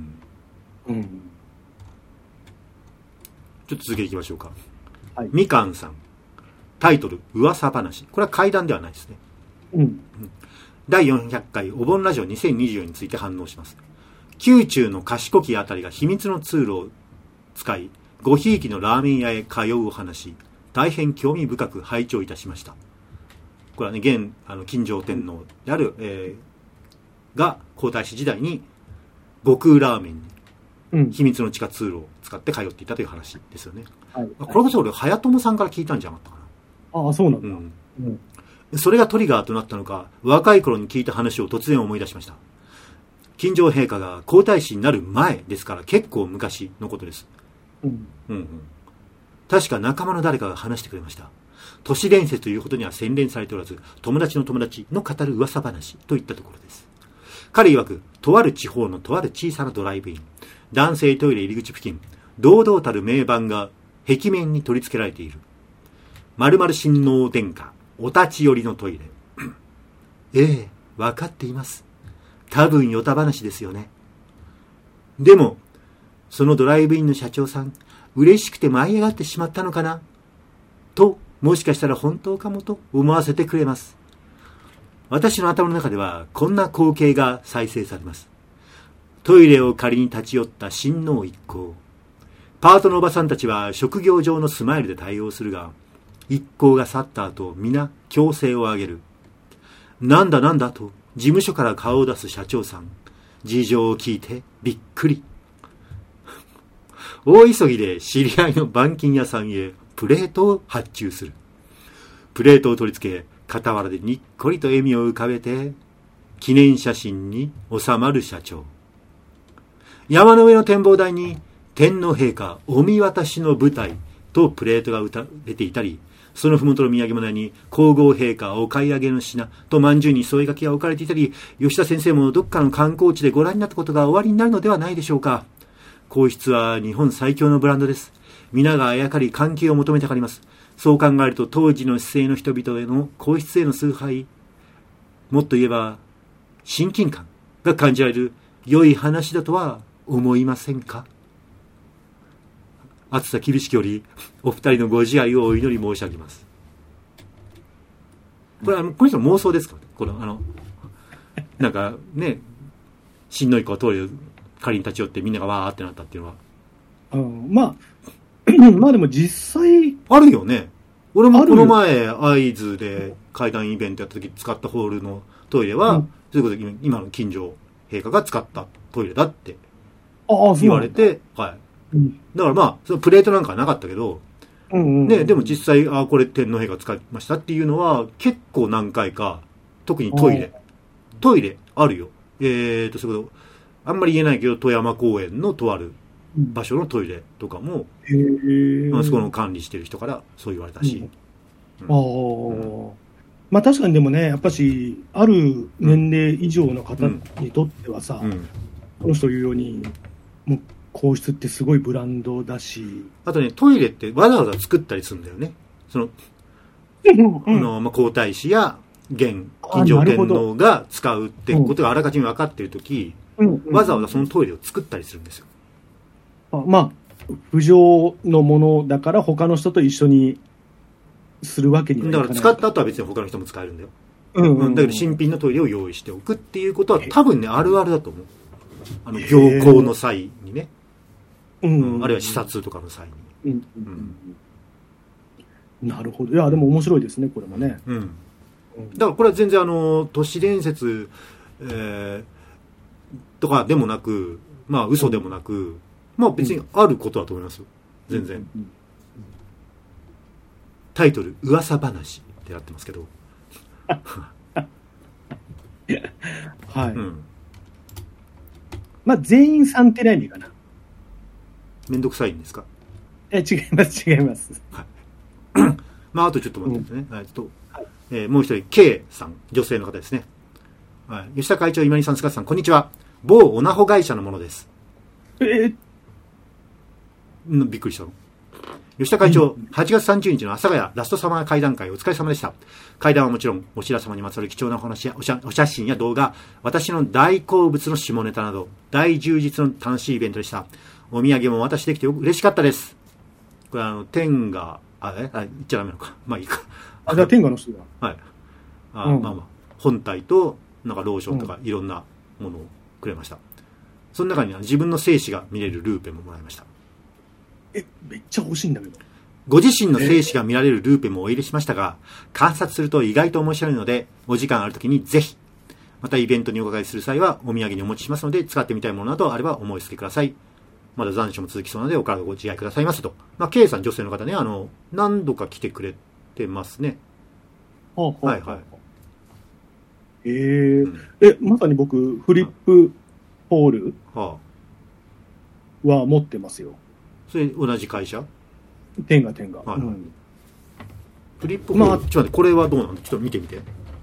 ちょっと続けていきましょうか。 はい、 みかんさん。タイトル、噂話。これは怪談ではないですね。第400回お盆ラジオ2024について反応します。宮中の賢きあたりが秘密の通路を使い、ごひいきのラーメン屋へ通うお話、大変興味深く拝聴いたしました。これはね、現金城天皇である、が皇太子時代に悟空ラーメンに秘密の地下通路を使って通っていたという話ですよね。これこそ俺早友さんから聞いたんじゃなかったかな。 ああ、そうなんだ。 それがトリガーとなったのか、若い頃に聞いた話を突然思い出しました。金城陛下が皇太子になる前ですから結構昔のことです。確か仲間の誰かが話してくれました。都市伝説ということには洗練されておらず、友達の友達の語る噂話といったところです。彼曰く、とある地方のとある小さなドライブイン、男性トイレ入り口付近、堂々たる名板が壁面に取り付けられている。〇〇親王殿下、お立ち寄りのトイレ。ええ、わかっています。多分ヨタ話ですよね。でも、そのドライブインの社長さん、嬉しくて舞い上がってしまったのかなと、もしかしたら本当かもと思わせてくれます。私の頭の中ではこんな光景が再生されます。トイレを借りに立ち寄った親王一行。パートのおばさんたちは職業上のスマイルで対応するが、一行が去った後、皆強勢を上げる。なんだなんだと事務所から顔を出す社長さん。事情を聞いてびっくり。大急ぎで知り合いの板金屋さんへプレートを発注する。プレートを取り付け、傍らでにっこりと笑みを浮かべて、記念写真に収まる社長。山の上の展望台に、天皇陛下お見渡しの舞台とプレートが打たれていたり、そのふもとの土産物屋に皇后陛下お買い上げの品と饅頭に添え書きが置かれていたり、吉田先生もどっかの観光地でご覧になったことがおありになるのではないでしょうか。皇室は日本最強のブランドです。皆があやかり関係を求めたがります。そう考えると当時の姿勢の人々への皇室への崇拝、もっと言えば親近感が感じられる良い話だとは思いませんか。暑さ厳しきよりお二人のご自愛をお祈り申し上げます。これこの人の妄想ですか。このなんかね、親王一行トイレ仮に立ち寄ってみんながわーってなったっていうのは、 まあでも実際あるよね。俺もこの前会津で会談イベントやった時使ったホールのトイレは、そういうことで今の金城陛下が使ったトイレだって言われて、はい。だからまあそのプレートなんかはなかったけど、ね、でも実際これ天皇陛下使いましたっていうのは結構何回か、特にトイレあるよ。そういうことあんまり言えないけど、富山公園のとある場所のトイレとかも、そこの管理してる人からそう言われたし。 まあ確かにでもね、やっぱし、ある年齢以上の方にとってはさ、この人言うように、もう皇室ってすごいブランドだし。 あとね、トイレってわざわざ作ったりするんだよね。その、皇太子や現金城天皇が使うってことがあらかじめ分かっているとき、わざわざそのトイレを作ったりするんですよ。 まあ、不浄のものだから他の人と一緒にするわけにはいかない。 だから使った後は別に他の人も使えるんだよ。だけど新品のトイレを用意しておくっていうことは多分ね、あるあるだと思う。行幸の際にね。あるいは視察とかの際に。 なるほど。いや、でも面白いですね、これもね。 だからこれは全然都市伝説、とかでもなく、まあ嘘でもなく、まあ別にあることだと思いますよ。全然。タイトル、噂話ってなってますけど。 はい。まあ全員サンテライミかな。 めんどくさいんですか？ 違います、違います。 はい。まああとちょっと待ってくださいね。もう一人、K さん、女性の方ですね。はい。吉田会長、今井さん、菅さん、こんにちは。某オナホ会社のものです。びっくりしたの。吉田会長、8月30日の阿佐ヶ谷ラストサマー会談会お疲れ様でした。会談はもちろん、お白様にまつわる貴重なお話やお写真や動画、私の大好物の下ネタなど、大充実の楽しいイベントでした。お土産もお渡しできて嬉しかったです。これ天が、言っちゃダメなのか。まあいいか。 じゃあ天下の人だ。 はい。まあまあ、本体と、なんかローションとかいろんなものをくれました。その中に自分の精子が見れるルーペももらいました。 めっちゃ欲しいんだけど。 ご自身の精子が見られるルーペもお入れしましたが、観察すると意外と面白いので、お時間あるときにぜひ、またイベントにお伺いする際はお土産にお持ちしますので、使ってみたいものなどあればお申し付けください。まだ残暑も続きそうなので、お体ご自愛くださいませと。まあ、K さん女性の方ね、何度か来てくれてますね。はいはい。 まさに僕、フリップホールは持ってますよ。 それ同じ会社？ 天下。 はい。フリップホール、ちょっと待って、これはどうなの？ちょっと見てみて。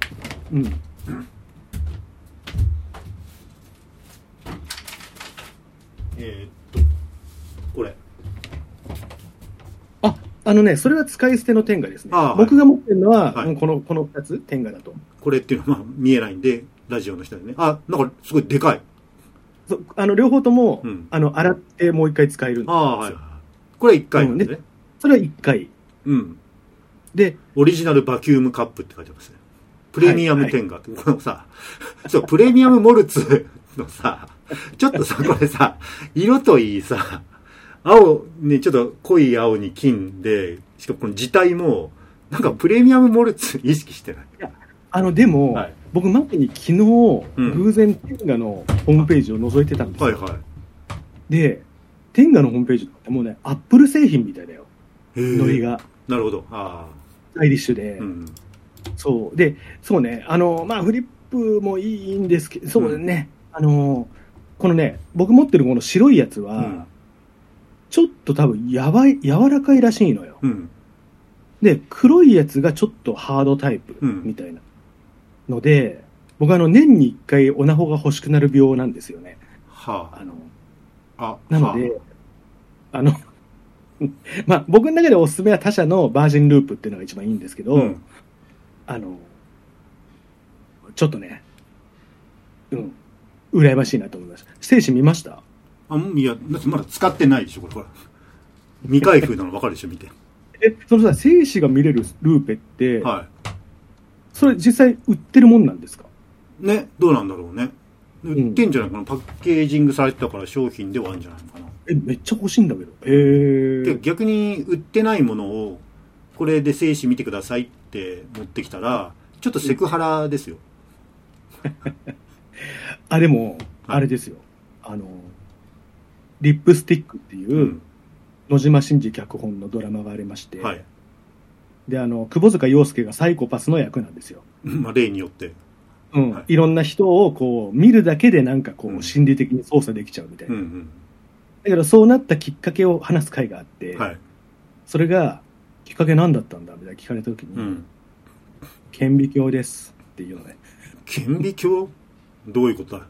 これ。 それは使い捨ての天下ですね。僕が持ってるのは、この2つ、天下だと。 これっていうのは、見えないんで、ラジオの人でね。なんかすごいでかい。 両方とも、洗ってもう一回使えるんですよ。 はい。これ1回なんですね。 それは1回。で、 オリジナルバキュームカップって書いてますね。プレミアム天下って、このさ、プレミアムモルツのさ、ちょっとさ、これさ、色といいさ、青、ね、ちょっと濃い青に金で、しかもこの字体も、なんかプレミアムモルツ意識してない。 いや、でも、僕前に昨日、偶然天下のホームページを覗いてたんですよ。で、天下のホームページってもうね、アップル製品みたいだよ。ノリが。 なるほど。 スタイリッシュで。そう。で、そうね、まあ、フリップもいいんですけど、そうね、このね、僕持ってるこの白いやつは、ちょっと多分柔らかいらしいのよ。で、黒いやつがちょっとハードタイプみたいなので、僕年に1回オナホが欲しくなる病なんですよね。なので、まあ、僕の中でおすすめは他社のバージンループっていうのが一番いいんですけど、ちょっとね、羨ましいなと思いました。精子見ました？ いや、まだ使ってないでしょ、これ。ほら。未開封なの分かるでしょ、見て。 そのさ、精子が見れるルーペって、それ実際売ってるもんなんですか？ ね、どうなんだろうね。売ってんじゃないかな。パッケージングされてたから商品ではあるんじゃないのかな。 めっちゃ欲しいんだけど。 で、逆に売ってないものを、これで精子見てくださいって持ってきたら、ちょっとセクハラですよ。 でも、あれですよ。リップスティックっていう、野島伸二脚本のドラマがありまして、で、窪塚洋介がサイコパスの役なんですよ。 まあ、例によって。 いろんな人をこう、見るだけでなんかこう、心理的に操作できちゃうみたいな。だけど、そうなったきっかけを話す回があって、それが、きっかけ何だったんだみたいな聞かれたときに、顕微鏡ですっていうのね。 顕微鏡？どういうことだ？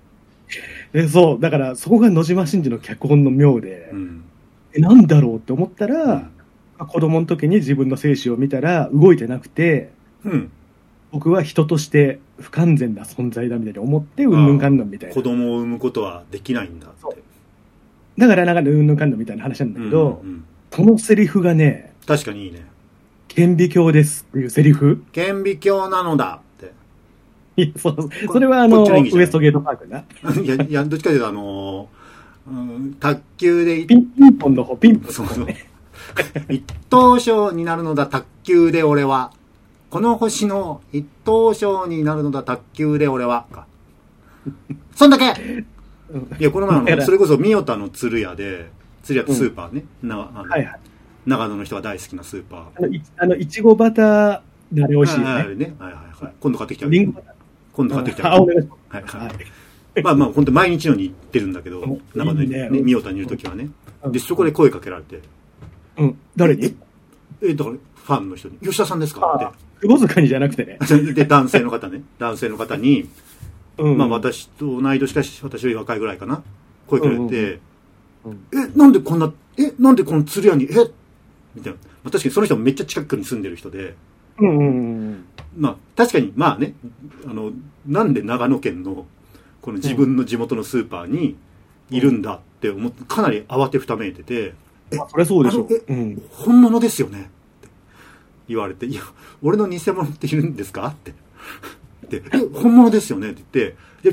そう、だからそこが野島真司の脚本の妙で、なんだろうって思ったら、子供の時に自分の精子を見たら動いてなくて、僕は人として不完全な存在だみたいに思って、うんぬんかんぬんみたいな。 子供を産むことはできないんだって。 だからなんかうんぬんかんぬんみたいな話なんだけど、このセリフがね、 確かにいいね。 顕微鏡ですっていうセリフ。 顕微鏡なのだって。 それはウエストゲートパークな。 いや、どっちかというと卓球でピンポンの方、ピンポンの方ね。 一等賞になるのだ卓球で俺は。この星の一等賞になるのだ卓球で俺は。そんだけいや、この前それこそ三代田の鶴屋で、鶴屋ってスーパーね。長野の人が大好きなスーパー。いちごバターあれ美味しいよね。 今度買ってきた。 リンゴバター。 今度買ってきた。 お願いします。 まあ本当毎日のように行ってるんだけど、長野にね、三代田にいるときはね。で、そこで声かけられて。 誰に？ だから、ファンの人に、吉田さんですかって。 窪塚にじゃなくてね。 で、男性の方に、まあ私と同い年かし、私より若いぐらいかな。声かけられて、なんでこの鶴屋に、みたいな。確かにその人もめっちゃ近くに住んでる人で、まあ確かに、まあね、なんで長野県の、この自分の地元のスーパーにいるんだって思って、かなり慌てふためいてて、 そりゃそうでしょ。 本物ですよねって言われて、いや、俺の偽物っているんですかって。で、本物ですよねって言って、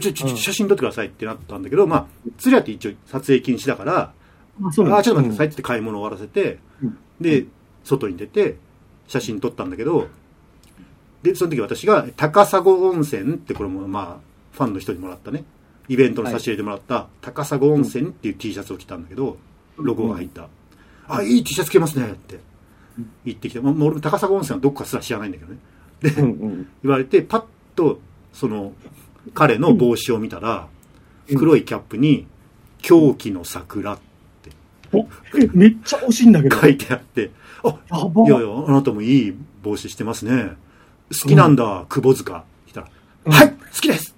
いや、写真撮ってくださいってなったんだけど、まあ、鶴屋って一応撮影禁止だから、ちょっと待ってくださいって買い物終わらせて、で、外に出て、写真撮ったんだけど、で、その時私が、高砂温泉って、これもまあ、ファンの人にもらったね、イベントの差し入れでもらった、高砂温泉っていう T シャツを着たんだけど、ロゴが入った。いい T シャツ着けますねって言ってきて、俺も高砂温泉はどこかすら知らないんだけどね。で、言われて、パッと、彼の帽子を見たら、黒いキャップに、狂気の桜って。 めっちゃ惜しいんだけど。 書いてあって、いやいや、あなたもいい帽子してますね。好きなんだ、窪塚。来たら、はい、好きです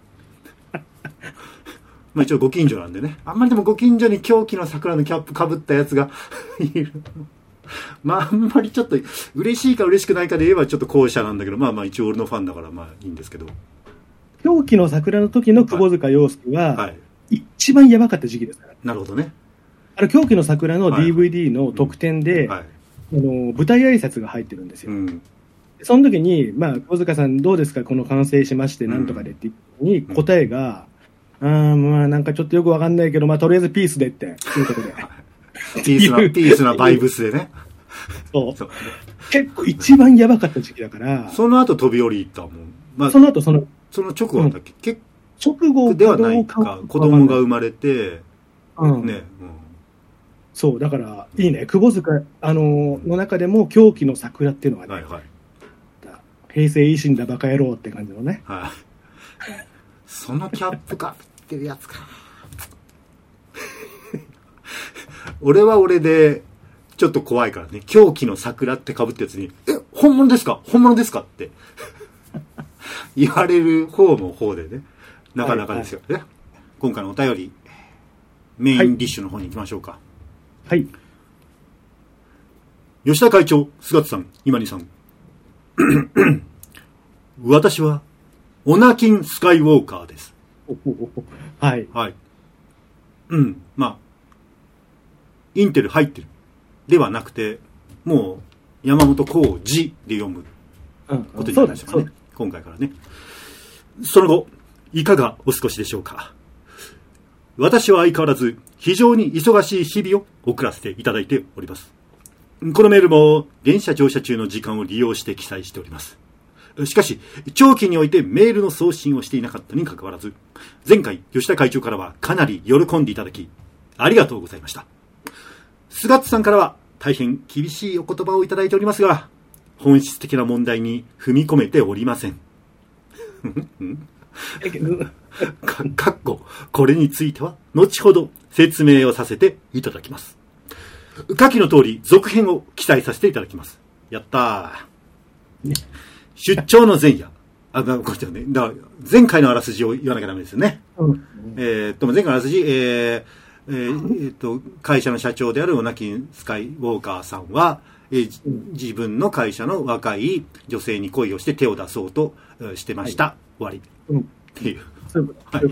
まあ一応ご近所なんでね。あんまりでもご近所に狂気の桜のキャップ被ったやつがいる。まああんまりちょっと嬉しいか嬉しくないかで言えばちょっと後者なんだけど、まあ一応俺のファンだからまあいいんですけど。 狂気の桜の時の窪塚洋介は、一番やばかった時期ですから。 なるほどね。 狂気の桜の DVD の特典で、舞台挨拶が入ってるんですよ。その時に、まあ、窪塚さんどうですかこの完成しましてなんとかでって言ってに答えが、まあなんかちょっとよくわかんないけど、まあとりあえずピースでっていうことで。 ピースなバイブスでね。 そう。結構一番やばかった時期だから。 その後飛び降りたもん。まあ、 その後その直後なんだっけ、 直後ではないか。子供が生まれて、ね。 そう、だから、いいね。窪塚、の中でも狂気の桜っていうのがね、平成維新だバカ野郎って感じのね。 そのキャップかってるやつか。俺は俺で、ちょっと怖いからね。狂気の桜って被ったやつに、本物ですか本物ですかって言われる方も方でね。なかなかですよね。今回のお便り、メインディッシュの方に行きましょうか。 はい。 吉田会長、菅田さん、今にさん。私は、オナキン・スカイウォーカーです。 はい。 はい。まあ、インテル入ってる。ではなくて、もう、山本浩二で読むことになりましたね。今回からね。その後、いかがお過ごしでしょうか。私は相変わらず、非常に忙しい日々を送らせていただいております。このメールも、電車乗車中の時間を利用して記載しております。しかし、長期においてメールの送信をしていなかったにかかわらず、前回、吉田会長からはかなり喜んでいただき、ありがとうございました。菅津さんからは大変厳しいお言葉をいただいておりますが、本質的な問題に踏み込めておりません。これについては、後ほど説明をさせていただきます。下記の通り、続編を記載させていただきます。やったー。出張の前夜。これね、だから前回のあらすじを言わなきゃダメですよね。 前回のあらすじ、会社の社長であるオナキン・スカイウォーカーさんは、自分の会社の若い女性に恋をして手を出そうとしてました。終わり。っていう。はい。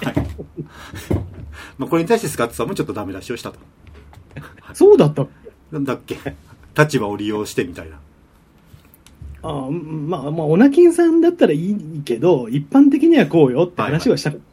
まあこれに対してスカッツさんもちょっとダメ出しをしたと。 そうだったっけ？なんだっけ？立場を利用してみたいな。 まあオナキンさんだったらいいけど、一般的にはこうよって話はしたから。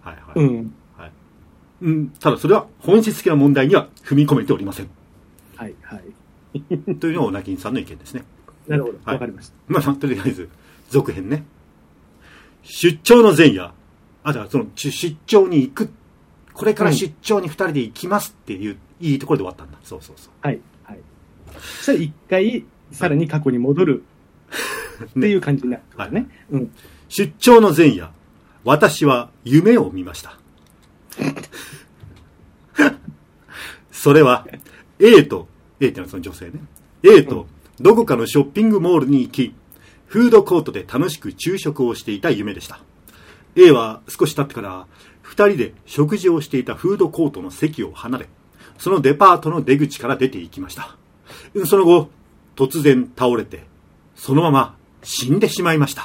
ただそれは本質的な問題には踏み込めておりません。 はいはい。 というのがオナキンさんの意見ですね。 なるほど。わかりました。 まあとりあえず続編ね。出張の前夜。だからその出張に行く。これから出張に2人で行きますっていう、いいところで終わったんだ。そう。 はいはい。そしたら一回さらに過去に戻るっていう感じになるんですね。 出張の前夜、私は夢を見ました。それは A っていうのはその女性ね。A とどこかのショッピングモールに行き、フードコートで楽しく昼食をしていた夢でした。A は少し経ってから二人で食事をしていたフードコートの席を離れ、そのデパートの出口から出て行きました。その後、突然倒れて、そのまま死んでしまいました。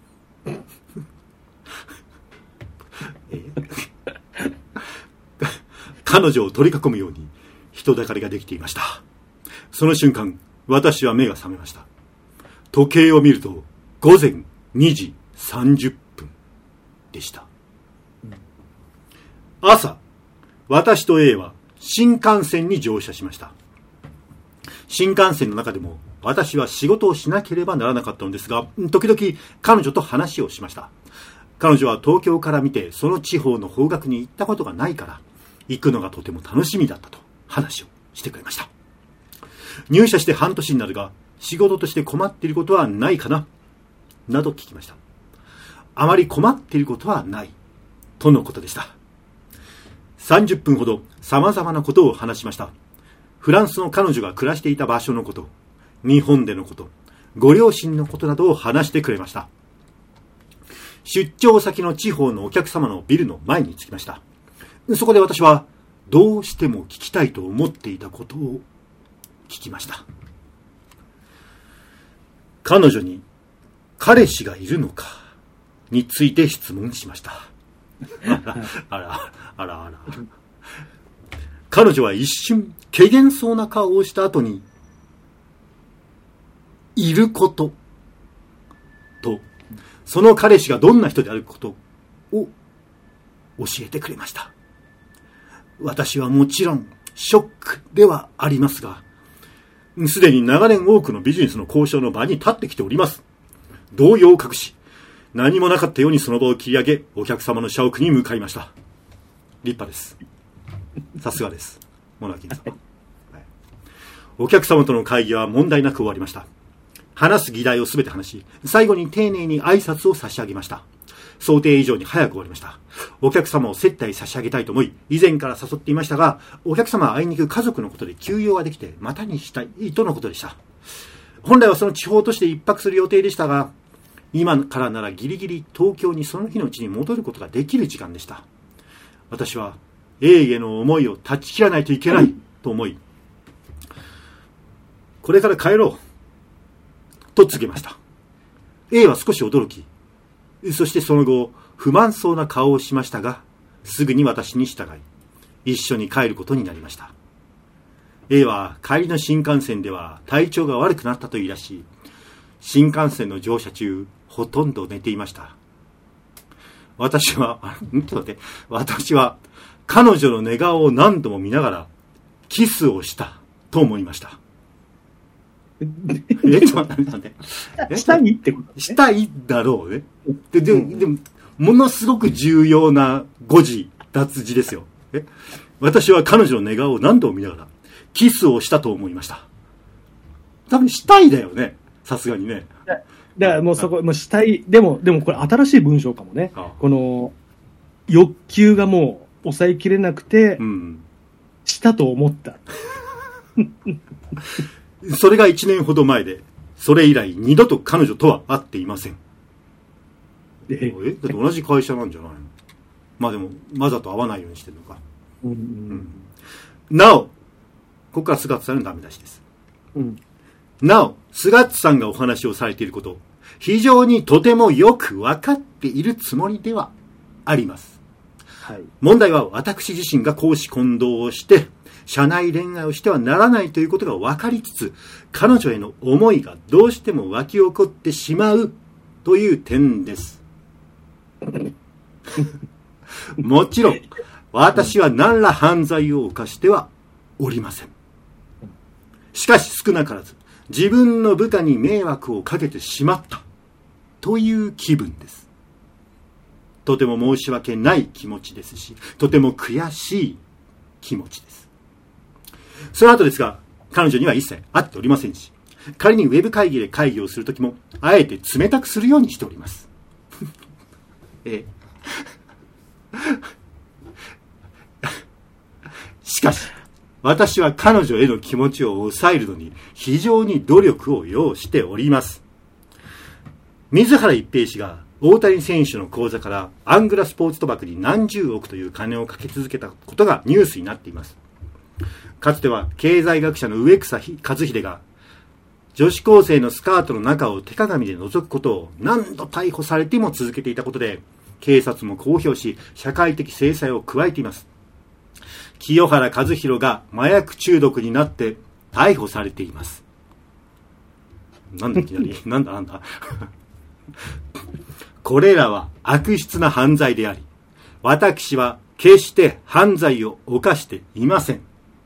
彼女を取り囲むように人だかりができていました。その瞬間、私は目が覚めました。時計を見ると午前2時30分でした。朝、私と A は新幹線に乗車しました。新幹線の中でも私は仕事をしなければならなかったのですが、時々彼女と話をしました。彼女は東京から見てその地方の方角に行ったことがないから行くのがとても楽しみだったと話をしてくれました。入社して半年になるが仕事として困っていることはないかななど聞きました。あまり困っていることはないとのことでした。30分ほど様々なことを話しました。フランスの彼女が暮らしていた場所のこと、日本でのこと、ご両親のことなどを話してくれました。出張先の地方のお客様のビルの前に着きました。そこで私はどうしても聞きたいと思っていたことを聞きました。彼女に彼氏がいるのかについて質問しました。あら。彼女は一瞬、怪げそうな顔をした後に、いることと、その彼氏がどんな人であることを教えてくれました。私はもちろんショックではありますが、すでに長年多くのビジネスの交渉の場に立ってきております。動揺を隠し、何もなかったようにその場を切り上げ、お客様の社屋に向かいました。立派です。さすがです。モナキンさん、はい。お客様との会議は問題なく終わりました。話す議題をすべて話し、最後に丁寧に挨拶を差し上げました。想定以上に早く終わりました。お客様を接待差し上げたいと思い、以前から誘っていましたが、お客様はあいにく家族のことで休養ができて、またにしたいとのことでした。本来はその地方都市で一泊する予定でしたが、今からならギリギリ東京にその日のうちに戻ることができる時間でした。私は A への思いを断ち切らないといけないと思い、これから帰ろうと告げました。 A は少し驚き、そしてその後不満そうな顔をしましたが、すぐに私に従い一緒に帰ることになりました。 A は帰りの新幹線では体調が悪くなったと言い出し、新幹線の乗車中ほとんど寝ていました。私は彼女の寝顔を何度も見ながらキスをしたと思いました。 したいってこと、ね、 したいだろうね。でもものすごく重要な誤字脱字ですよ。私は彼女の寝顔を何度も見ながらキスをしたと思いました。多分したいだよね、さすがにね。 だからもうそこ、もうしたい、でもこれ新しい文章かもね。この欲求がもう抑えきれなくて、したと思った。 それが1年ほど前で、それ以来二度と彼女とは会っていません。だって同じ会社なんじゃないの？ まあでもわざと会わないようにしてるのか、なおここから菅さんのダメ出しです、なお菅さんがお話をされていること非常にとてもよく分かっているつもりではあります、問題は私自身が公私混同をして社内恋愛をしてはならないということが分かりつつ彼女への思いがどうしても湧き起こってしまうという点ですもちろん私は何ら犯罪を犯してはおりません。しかし少なからず自分の部下に迷惑をかけてしまったという気分です。とても申し訳ない気持ちですし、とても悔しい気持ちです。その後ですが、彼女には一切会っておりませんし、仮にウェブ会議で会議をするときもあえて冷たくするようにしておりますしかし私は彼女への気持ちを抑えるのに非常に努力を要しております。水原一平氏が大谷選手の口座からアングラスポーツ賭博に何十億という金をかけ続けたことがニュースになっています。かつては経済学者の植草和秀が女子高生のスカートの中を手鏡で覗くことを何度逮捕されても続けていたことで警察も公表し社会的制裁を加えています。清原和博が麻薬中毒になって逮捕されています。なんでいきなりなんだこれらは悪質な犯罪であり、私は決して犯罪を犯していません。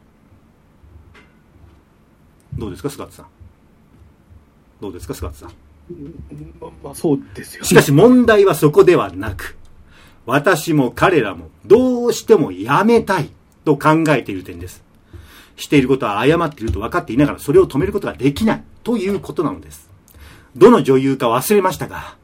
どうですか菅田さん。どうですか菅田さん。 まあそうですよね。 しかし問題はそこではなく、私も彼らもどうしてもやめたいと考えている点です。していることは誤っていると分かっていながらそれを止めることができないということなのです。どの女優か忘れましたが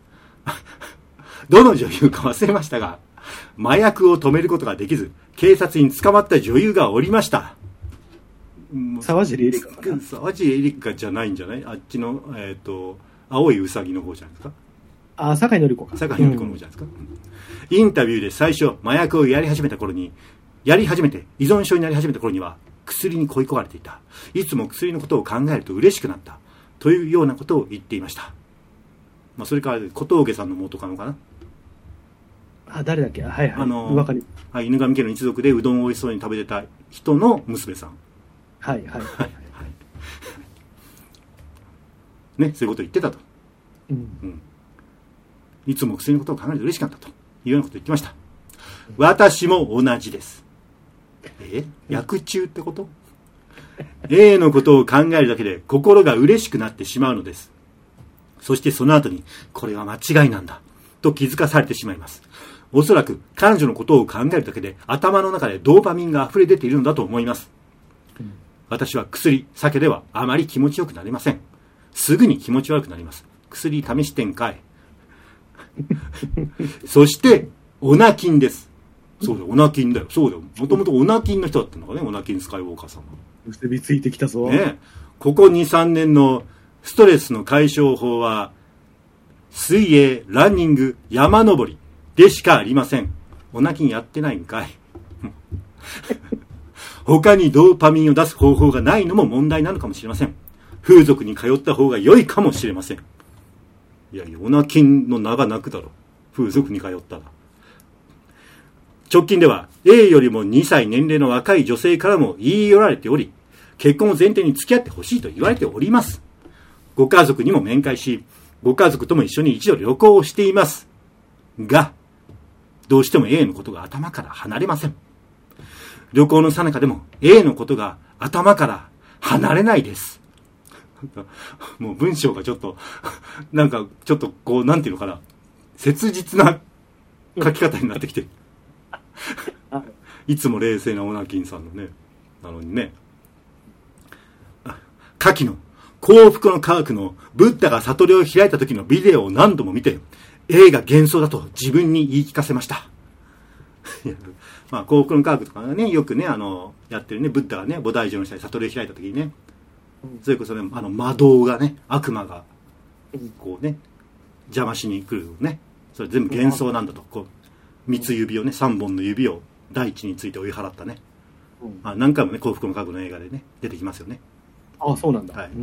麻薬を止めることができず警察に捕まった女優がおりました。 沢尻エリカかな。 沢尻エリカじゃないんじゃない？あっちの青いウサギの方じゃないですか。 あ、酒井紀子か。 酒井紀子の方じゃないですか、インタビューで最初麻薬をやり始めて依存症になり始めた頃には薬に恋焦がれていた。いつも薬のことを考えると嬉しくなったというようなことを言っていました。まあ、それから小峠さんの元カノかな。 あ、誰だっけ。はいはい。わかり。 犬神家の一族でうどんを美味しそうに食べてた人の娘さん。 はいはいはい、はい、 ね、そういうことを言ってたと、いつも薬のことを考えると嬉しかったというようなことを言ってました。私も同じです。薬中ってこと？A のことを考えるだけで心が嬉しくなってしまうのです。そしてその後にこれは間違いなんだと気づかされてしまいます。おそらく彼女のことを考えるだけで頭の中でドーパミンが溢れ出ているのだと思います。私は薬、酒ではあまり気持ちよくなりません。すぐに気持ち悪くなります。薬試してんかいそしてオナキンです。そうだよ、オナキンだよ。そうだよ、もともとオナキンの人だったのかね、オナキンスカイウォーカーさんは。 結びついてきたぞ、 ね、ここ 2,3 年のストレスの解消法は水泳、ランニング、山登りでしかありません。オナキンやってないんかい他にドーパミンを出す方法がないのも問題なのかもしれません。風俗に通った方が良いかもしれません。いやいや、オナキンの名がなくだろ、風俗に通ったら。直近では A よりも2歳年齢の若い女性からも言い寄られており、結婚を前提に付き合ってほしいと言われております。ご家族にも面会し、ご家族とも一緒に一度旅行をしていますが、どうしても A のことが頭から離れません。旅行の最中でも A のことが頭から離れないです。もう文章がちょっとなんかちょっとこうなんていうのかな、切実な書き方になってきていつも冷静なオナキンさんのね、なのにね、下記の幸福の科学のブッダが悟りを開いた時のビデオを何度も見て A が幻想だと自分に言い聞かせましたまあ、幸福の科学とかね、よくね、やってるね、ブッダがね、菩提樹の下で悟りを開いた時にね、それこそね、魔導がね、悪魔が、こうね、邪魔しに来るね、それ全部幻想なんだと、こう、 三つ指をね、3本の指を大地について追い払ったね、何回もね、幸福の科学の映画でね、出てきますよね。 ああ、そうなんだ。 はい。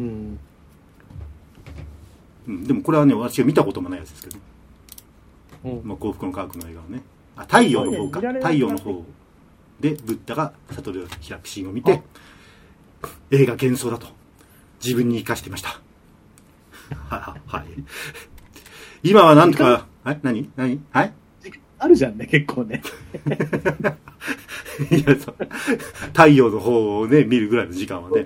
でもこれはね、私が見たこともないやつですけど、幸福の科学の映画をね、太陽の方か、太陽の方でブッダが悟りを開くシーンを見て、映画幻想だと自分に生かしてました。はい。今はなんとか、何はい、 あるじゃんね、結構ね。 いや、太陽の方をね、見るぐらいの時間はね。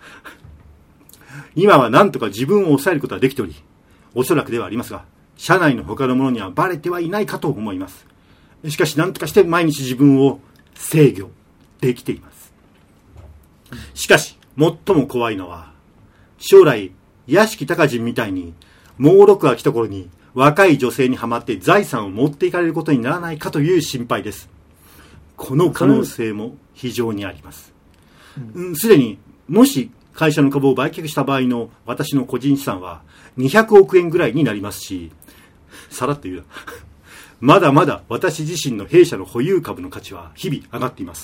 今はなんとか自分を抑えることはできており、おそらくではありますが、社内の他の者にはバレてはいないかと思います。しかしなんとかして毎日自分を制御できています。しかし、最も怖いのは、将来、屋敷隆人みたいに、猛録が来た頃に、若い女性にはまって財産を持っていかれることにならないかという心配です。この可能性も非常にあります。すでに、もし会社の株を売却した場合の私の個人資産は200億円ぐらいになりますし、さらっと言うな。まだまだ私自身の弊社の保有株の価値は日々上がっています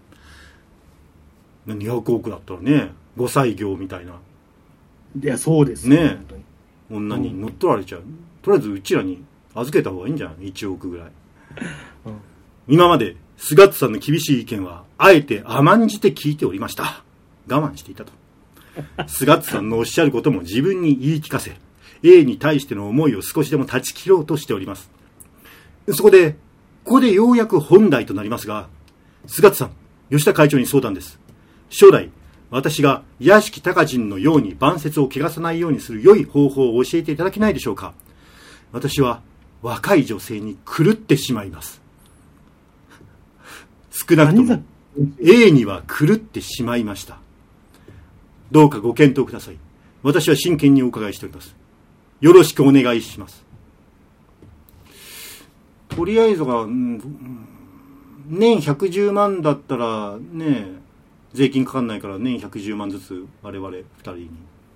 。200億だったらね、5歳業みたいな。 いや、そうですね。女に乗っ取られちゃう。とりあえずうちらに預けた方がいいんじゃない ?1 億ぐらい。今まで菅津さんの厳しい意見はあえて甘んじて聞いておりました。我慢していたと。菅津さんのおっしゃることも自分に言い聞かせ、A に対しての思いを少しでも断ち切ろうとしております。ここでようやく本題となりますが、菅津さん、吉田会長に相談です。将来、私が屋敷隆人のように晩節を汚さないようにする良い方法を教えていただけないでしょうか。私は若い女性に狂ってしまいます。少なくとも A には狂ってしまいました。どうかご検討ください。私は真剣にお伺いしております。よろしくお願いします。とりあえずが、年110万だったらね、税金かかんないから年110万ずつ我々2人に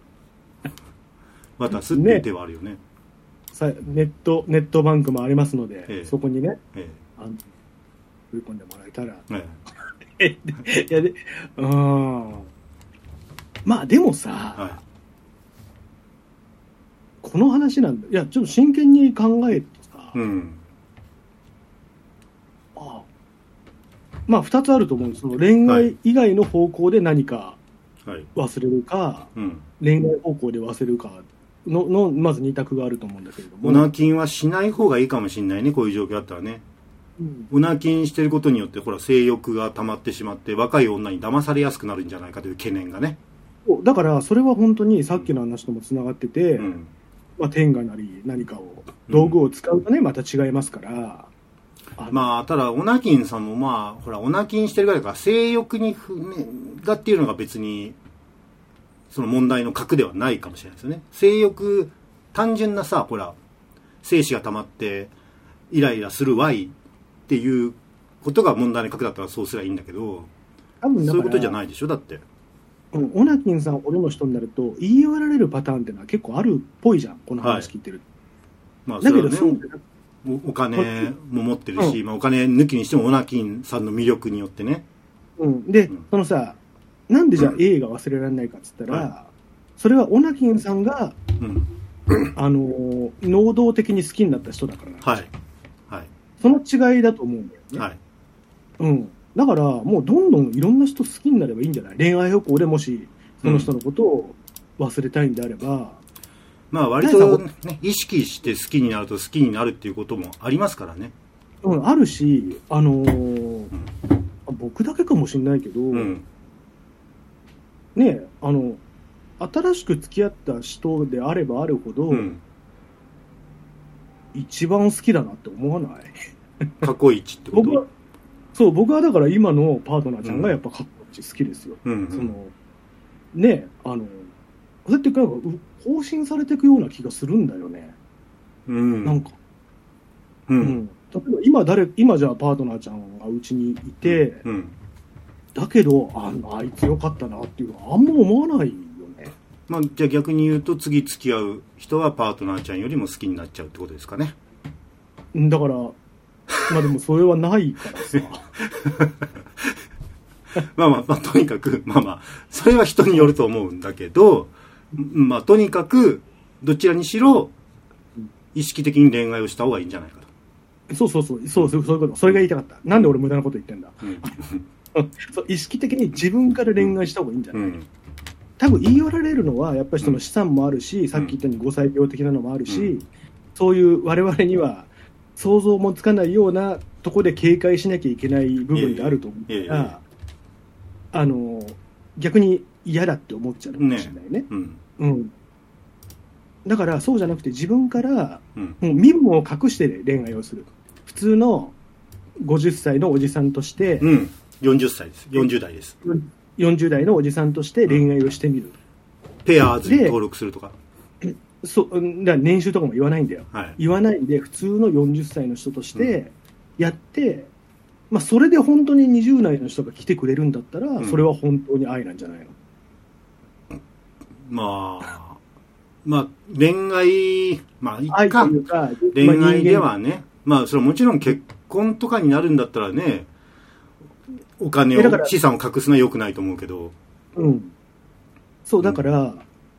渡すっていう手はあるよね。 ネットバンクもありますので、そこにね、振り込んでもらえたら、いやで、まあでもさ、この話なんだ。いや、ちょっと真剣に考えてさ、まあ2つあると思うんです。その恋愛以外の方向で何か忘れるか、恋愛方向で忘れるかのまず2択があると思うんだけれども、 オナキンはしない方がいいかもしれないね、こういう状況だったらね。オナキンしてることによってほら性欲が溜まってしまって若い女に騙されやすくなるんじゃないかという懸念がね。 だからそれは本当にさっきの話ともつながってて、まあ、天下なり何かを道具を使うとね、また違いますから。 まあただオナキンさんもまあほらオナキンしてるぐらいから性欲にがっていうのが別にその問題の核ではないかもしれないですよね。性欲、単純なさ、ほら精子が溜まってイライラする Y っていうことが問題の核だったらそうすればいいんだけど、そういうことじゃないでしょ。だってオナキンさんほどの人になると言い寄られるパターンっていうのは結構あるっぽいじゃん、この話聞いてる。 まあそれはね、お金も持ってるし、まあ、お金抜きにしてもオナキンさんの魅力によってね。 で、そのさ、なんでじゃあ A が忘れられないかっつったら、それはオナキンさんが、能動的に好きになった人だからなんですよ。その違いだと思うんだよね。だからもうどんどんいろんな人好きになればいいんじゃない？恋愛方向でもしその人のことを忘れたいんであれば、 まあ割とね、意識して好きになると好きになるっていうこともありますからね。 あるし、僕だけかもしれないけど、ね、新しく付き合った人であればあるほど、一番好きだなって思わない？ 過去一ってこと？ 僕はだから今のパートナーちゃんがやっぱ過去一好きですよ。そのね、そうやって更新されていくような気がするんだよね。なんか、例えば今じゃあパートナーちゃんがうちにいて、だけどあいつよかったなっていうのはあんま思わないよね。 まあじゃあ逆に言うと次付き合う人はパートナーちゃんよりも好きになっちゃうってことですかね。 だからまあでもそれはないからさ。 まあ、とにかく、それは人によると思うんだけど、とにかく、どちらにしろ、意識的に恋愛をした方がいいんじゃないかと。 そういうこと。それが言いたかった。なんで俺無駄なこと言ってんだ。そう意識的に自分から恋愛した方がいいんじゃない、多分言い寄られるのは、やっぱりその資産もあるし、さっき言ったように5歳病的なのもあるし、そういう我々には想像もつかないようなところで警戒しなきゃいけない部分であると思うから、逆に嫌だって思っちゃうかもしれないね。だからそうじゃなくて自分から、もう身分を隠して恋愛をする。普通の50歳のおじさんとして、 40歳です。40代です。 40代のおじさんとして恋愛をしてみる。 ペアーズに登録するとか。 だから年収とかも言わないんだよ。言わないで、普通の40歳の人としてやって、それで本当に20代の人が来てくれるんだったら、それは本当に愛なんじゃないの？恋愛、愛というか、恋愛ではね、それはもちろん結婚とかになるんだったらね、お金を、資産を隠すのは良くないと思うけど。 そう、だから、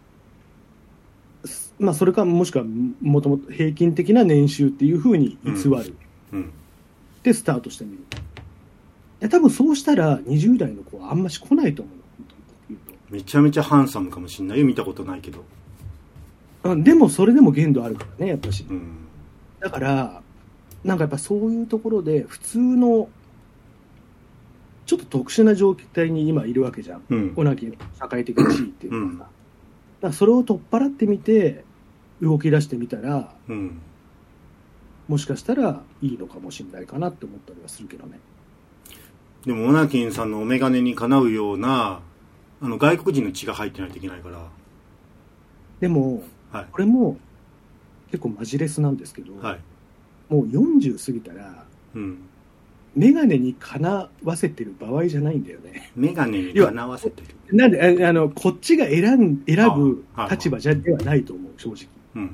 それかもしくはもともと平均的な年収っていうふうに偽る。で、スタートしてみる。多分そうしたら20代の子はあんまし来ないと思う。 めちゃめちゃハンサムかもしれないよ。見たことないけど。 でもそれでも限度あるからね、やっぱし。だから、なんかやっぱそういうところで普通のちょっと特殊な状態に今いるわけじゃん。同じ社会的地位っていうのが。だからそれを取っ払ってみて動き出してみたら、もしかしたらいいのかもしれないかなって思ったりはするけどね。 でもオナキンさんのお眼鏡にかなうような外国人の血が入ってないといけないから。 でも、これも結構マジレスなんですけど、もう40過ぎたら、メガネにかなわせてる場合じゃないんだよね。 メガネにかなわせてる。 なんでこっちが選ぶ立場ではないと思う、正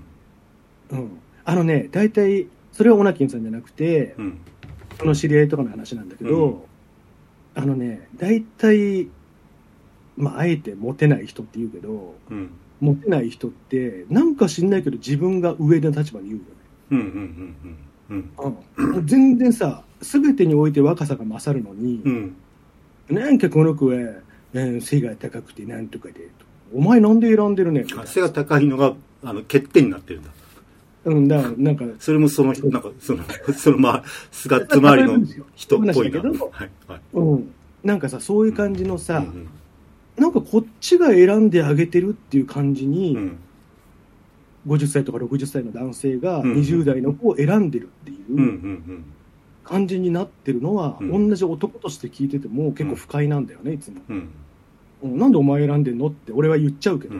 直。大体それはオナキンさんじゃなくて、その知り合いとかの話なんだけど、大体あえてモテない人って言うけど、モテない人ってなんか知んないけど自分が上の立場に言うよね。全然さ、全てにおいて若さが勝るのに、なんかこの子は、背が高くてなんとかで、お前なんで選んでるねん。 背が高いのが欠点になってるんだ。 だからなんかそれもその人、なんかそのスガッツ周りの人っぽいな。 なんかさ、そういう感じのさ、なんかこっちが選んであげてるっていう感じに、50歳とか60歳の男性が20代の子を選んでるっていう感じになってるのは、同じ男として聞いてても結構不快なんだよね、いつも。なんでお前選んでんのって俺は言っちゃうけど。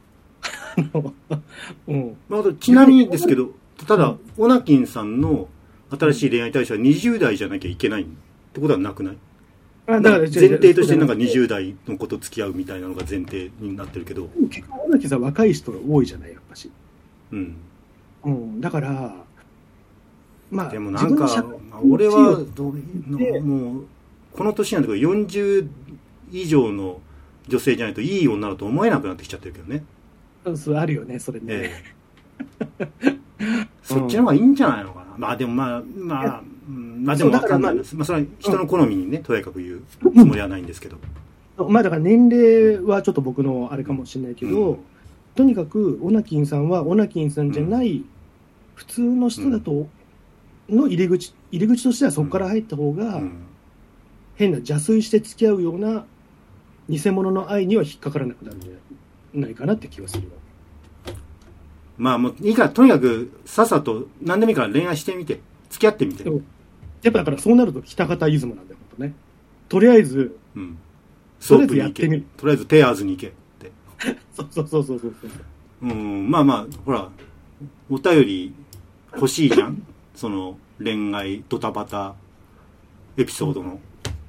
ちなみにですけど、ただ、オナキンさんの新しい恋愛対象は20代じゃなきゃいけないってことはなくない？だから前提としてなんか20代の子と付き合うみたいなのが前提になってるけど、 結構オナキンさん若い人が多いじゃない、やっぱし。だからでもなんか俺はもうこの年なんだけど40以上の女性じゃないといい女だと思えなくなってきちゃってるけどね。 そうあるよね、それね。 そっちの方がいいんじゃないのかな。でもでも分かんないです。それは人の好みにね、とやかく言うつもりはないんですけど。 だから年齢はちょっと僕のあれかもしれないけど、とにかくオナキンさんはオナキンさんじゃない普通の人だとの入り口としてはそこから入った方が、変な邪推して付き合うような偽物の愛には引っかからなくなるんじゃないかなって気がするよ。 もういいから、とにかくさっさと何でもいいから恋愛してみて、付き合ってみて。 やっぱだからそうなると北方イズムなんだよ、本当ね。とりあえず、 ソープに行け、とりあえずペアーズに行けって。 そうほら、お便り欲しいじゃん。その恋愛ドタバタエピソードの。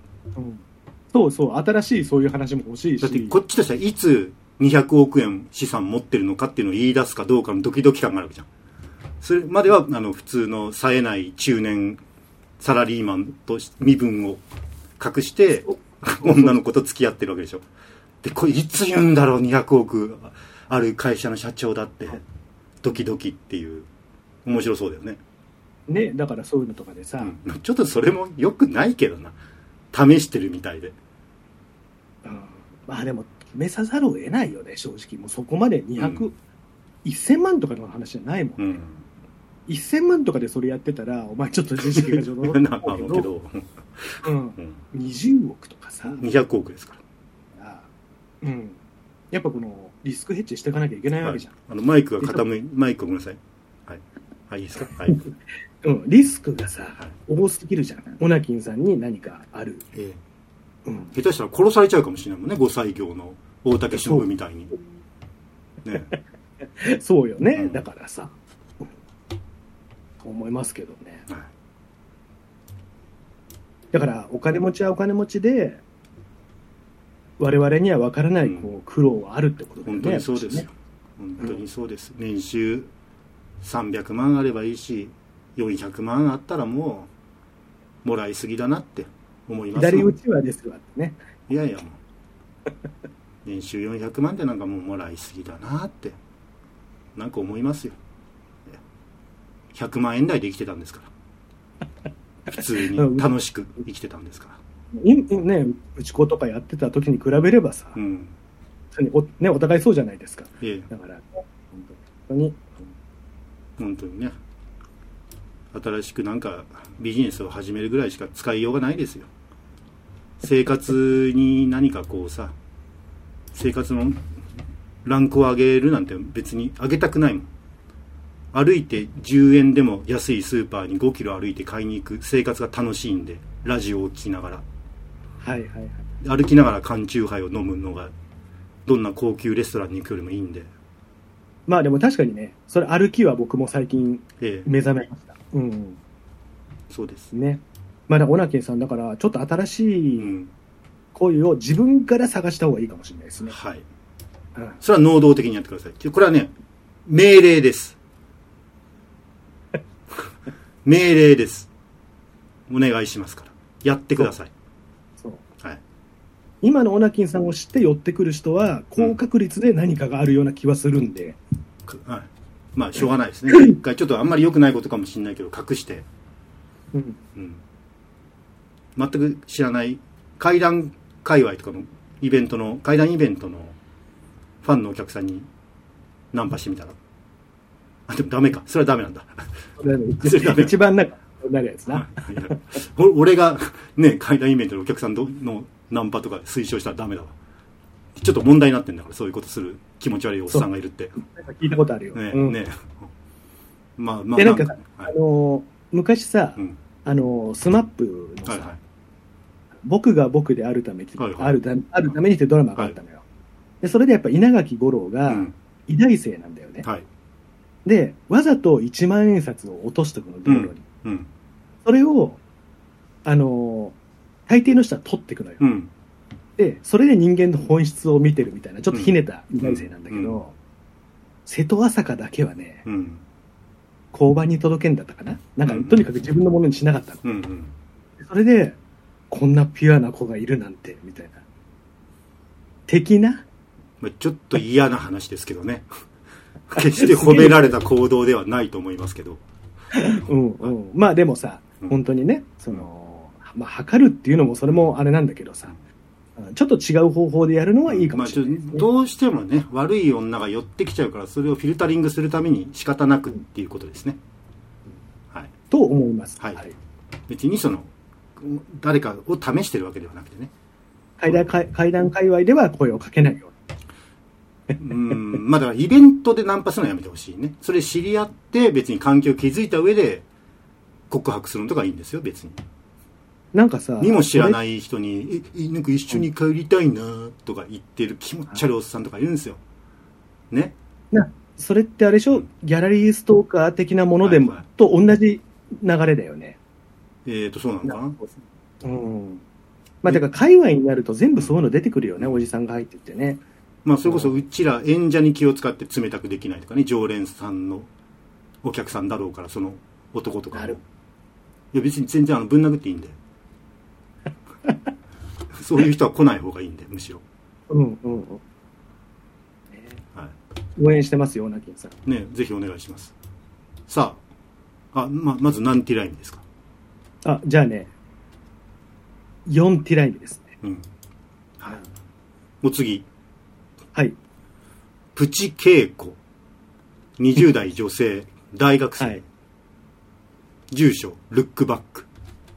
新しいそういう話も欲しいし。 だってこっちとしてはいつ200億円資産持ってるのかっていうのを言い出すかどうかのドキドキ感があるわけじゃん。それまでは普通の冴えない中年サラリーマンと身分を隠して女の子と付き合ってるわけでしょ。でこれいつ言うんだろう、200億ある会社の社長だってドキドキっていう。面白そうだよね。 ね、だからそういうのとかでさ、 ちょっとそれも良くないけどな、試してるみたいで。 まあでも試さざるを得ないよね、正直。もうそこまで1000万とかの話じゃないもんね。1000万とかでそれやってたら、お前ちょっと知識が上手だけど、20億とかさ。 200億ですから。 やっぱこのリスクヘッジしていかなきゃいけないわけじゃん。 マイクが傾い、マイクごめんなさい。はい、いいですか。はい。 リスクがさ、多すぎるじゃん。オナキンさんに何かある。 下手したら殺されちゃうかもしれないもんね、5歳業の大竹しのぶみたいに。ね。 そうよね、だからさ。と思いますけどね。だからお金持ちはお金持ちで、我々には分からないこう苦労はあるってことだよね。 本当にそうですよ。本当にそうです。年収300万あればいいし、400万あったらもうもらいすぎだなって思います。 左打ちはですわね。 いやいやもう年収400万ってなんかもうもらいすぎだなってなんか思いますよ。100万円台で生きてたんですから普通に楽しく生きてたんですからね、うち子とかやってた時に比べればさ、お互いそうじゃないですか。だから本当にね、新しくなんかビジネスを始めるぐらいしか使いようがないですよ。生活に何かこうさ、生活のランクを上げるなんて別に上げたくないもん。歩いて10円でも安いスーパーに5キロ歩いて買いに行く生活が楽しいんで、ラジオを聴きながら、歩きながら缶チューハイを飲むのがどんな高級レストランに行くよりもいいんで。 まあでも確かにね、それ歩きは僕も最近目覚めました。 そうですね。まあオナケンさんだからちょっと新しい恋を自分から探した方がいいかもしれないですね。 はい。それは能動的にやってください。これはね、命令です。命令です。お願いしますから。やってください。はい。 今のオナキンさんを知って寄ってくる人は高確率で何かがあるような気はするんで。 はい。まあしょうがないですね。一回ちょっとあんまり良くないことかもしれないけど隠して。全く知らない怪談界隈とかのイベントの怪談イベントのファンのお客さんにナンパしてみたら。でもダメか。それはダメなんだ。 一番なるやつな。 俺がね、怪談イベントのお客さんのナンパとか推奨したらダメだわ。ちょっと問題になってんだから、そういうことする気持ち悪いおっさんがいるって。 聞いたことあるよ。 ね。まあ、 で、なんかさ、昔さ、スマップのさ、僕が僕であるためにってドラマがあったのよ。で、それでやっぱ稲垣吾郎が医大生なんだよね。で、わざと1万円札を落としとくの、道路に。それを、大抵の人は取ってくのよ。で、それで人間の本質を見てるみたいな、ちょっとひねった医大生なんだけど、瀬戸朝香だけはね、交番に届けんだったかな、なんか、とにかく自分のものにしなかったの。それで、こんなピュアな子がいるなんて、みたいな。的な？ ちょっと嫌な話ですけどね。決して褒められた行動ではないと思いますけど。 まあでもさ、本当にね、まあ測るっていうのもそれもあれなんだけどさ、ちょっと違う方法でやるのはいいかもしれない、 どうしてもね、悪い女が寄ってきちゃうから、それをフィルタリングするために仕方なくっていうことですね。 と思います。 別に誰かを試してるわけではなくてね。 階段界隈では声をかけないように。 まあだからイベントでナンパするのはやめてほしいね。それ知り合って別に関係を築いた上で告白するのとかいいんですよ、別に。 なんかさ、 にも知らない人になんか一緒に帰りたいなとか言ってる気持ち悪いおっさんとかいるんですよ。ね。 それってあれでしょ、ギャラリーストーカー的なものでも、と同じ流れだよね。 そうなのかな。 まあだから界隈になると全部そういうの出てくるよね、おじさんが入ってってね。 まあそれこそうちら演者に気を使って冷たくできないとかね、常連さんのお客さんだろうから、その男とかもいや別に全然ぶん殴っていいんでそういう人は来ない方がいいんで、むしろ。 うんうんうん。はい、応援してますよ、ナキンさん。 ね、ぜひお願いします。さあ、まず何ティライミですか？ じゃあね、4ティライミですね。 うん。はい。お次。 はい。 プチ稽古。20代女性、大学生。はい、住所、ルックバック。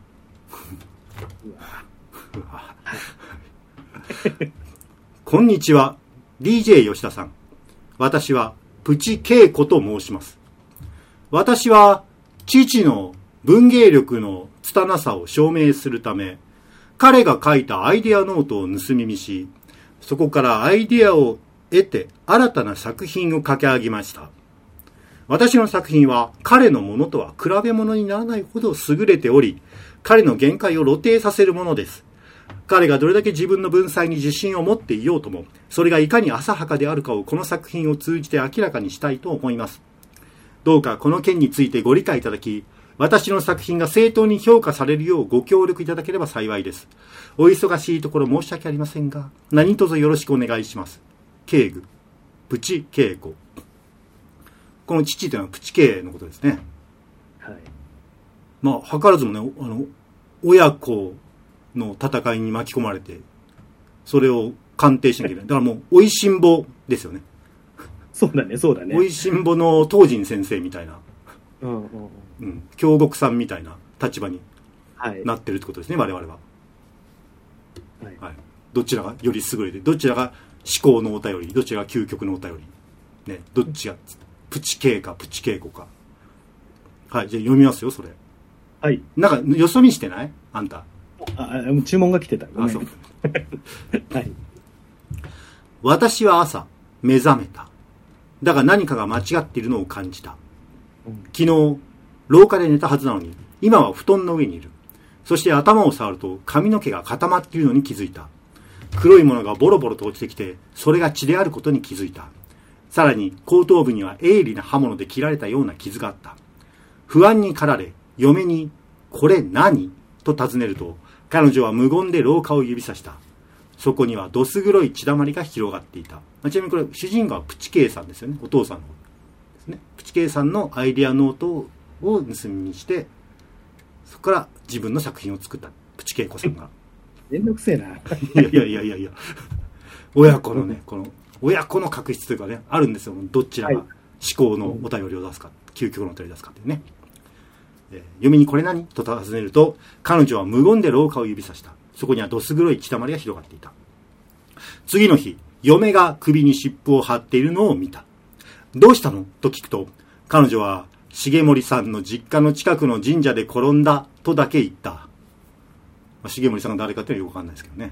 こんにちは、DJ 吉田さん。私はプチ稽古と申します。私は父の文芸力の拙さを証明するため、彼が書いたアイデアノートを盗み見し、そこからアイデアを得て新たな作品を書き上げました。私の作品は彼のものとは比べ物にならないほど優れており、彼の限界を露呈させるものです。彼がどれだけ自分の文才に自信を持っていようとも、それがいかに浅はかであるかをこの作品を通じて明らかにしたいと思います。どうかこの件についてご理解いただき、私の作品が正当に評価されるようご協力いただければ幸いです。お忙しいところ申し訳ありませんが、何卒よろしくお願いします。敬具、プチ稽古。この父というのはプチ稽のことですね。 はい。 図らずもね、親子の戦いに巻き込まれて、それを鑑定しなきゃいけない。だからもう、おいしんぼですよね。 そうだね、そうだね。 おいしんぼの東仁先生みたいな、京極さんみたいな立場になってるってことですね、我々は。はい。はい。どちらがより優れて、どちらが思考のお便り、どちらが究極のお便り。ね、どっちがプチ稽か、プチ稽古か。はい、じゃあ読みますよ、それ。 はい。 なんか、よそ見してないあんた。 注文が来てた。 そう。 はい。 私は朝、目覚めた。だが何かが間違っているのを感じた。昨日、廊下で寝たはずなのに、今は布団の上にいる。そして頭を触ると髪の毛が固まっているのに気づいた。黒いものがボロボロと落ちてきて、それが血であることに気づいた。さらに後頭部には鋭利な刃物で切られたような傷があった。不安に駆られ、嫁に、これ何？と尋ねると、彼女は無言で廊下を指さした。そこにはどす黒い血だまりが広がっていた。ちなみにこれ、主人公はプチケイさんですよね。お父さんの方ですね。プチケイさんのアイデアノートを盗みにして、そこから自分の作品を作ったプチケイ子さんが。 めんどくせえな。 いや。親子のね、この、親子の確執というかね、あるんですよ。どちらが思考のお便りを出すか、究極のお便りを出すかっていうね。嫁にこれ何？と尋ねると、彼女は無言で廊下を指さした。そこにはどす黒い血だまりが広がっていた。次の日、嫁が首に湿布を貼っているのを見た。どうしたの？と聞くと、彼女は重森さんの実家の近くの神社で転んだとだけ言った。重森さんが誰かというのはよくわかんないですけどね。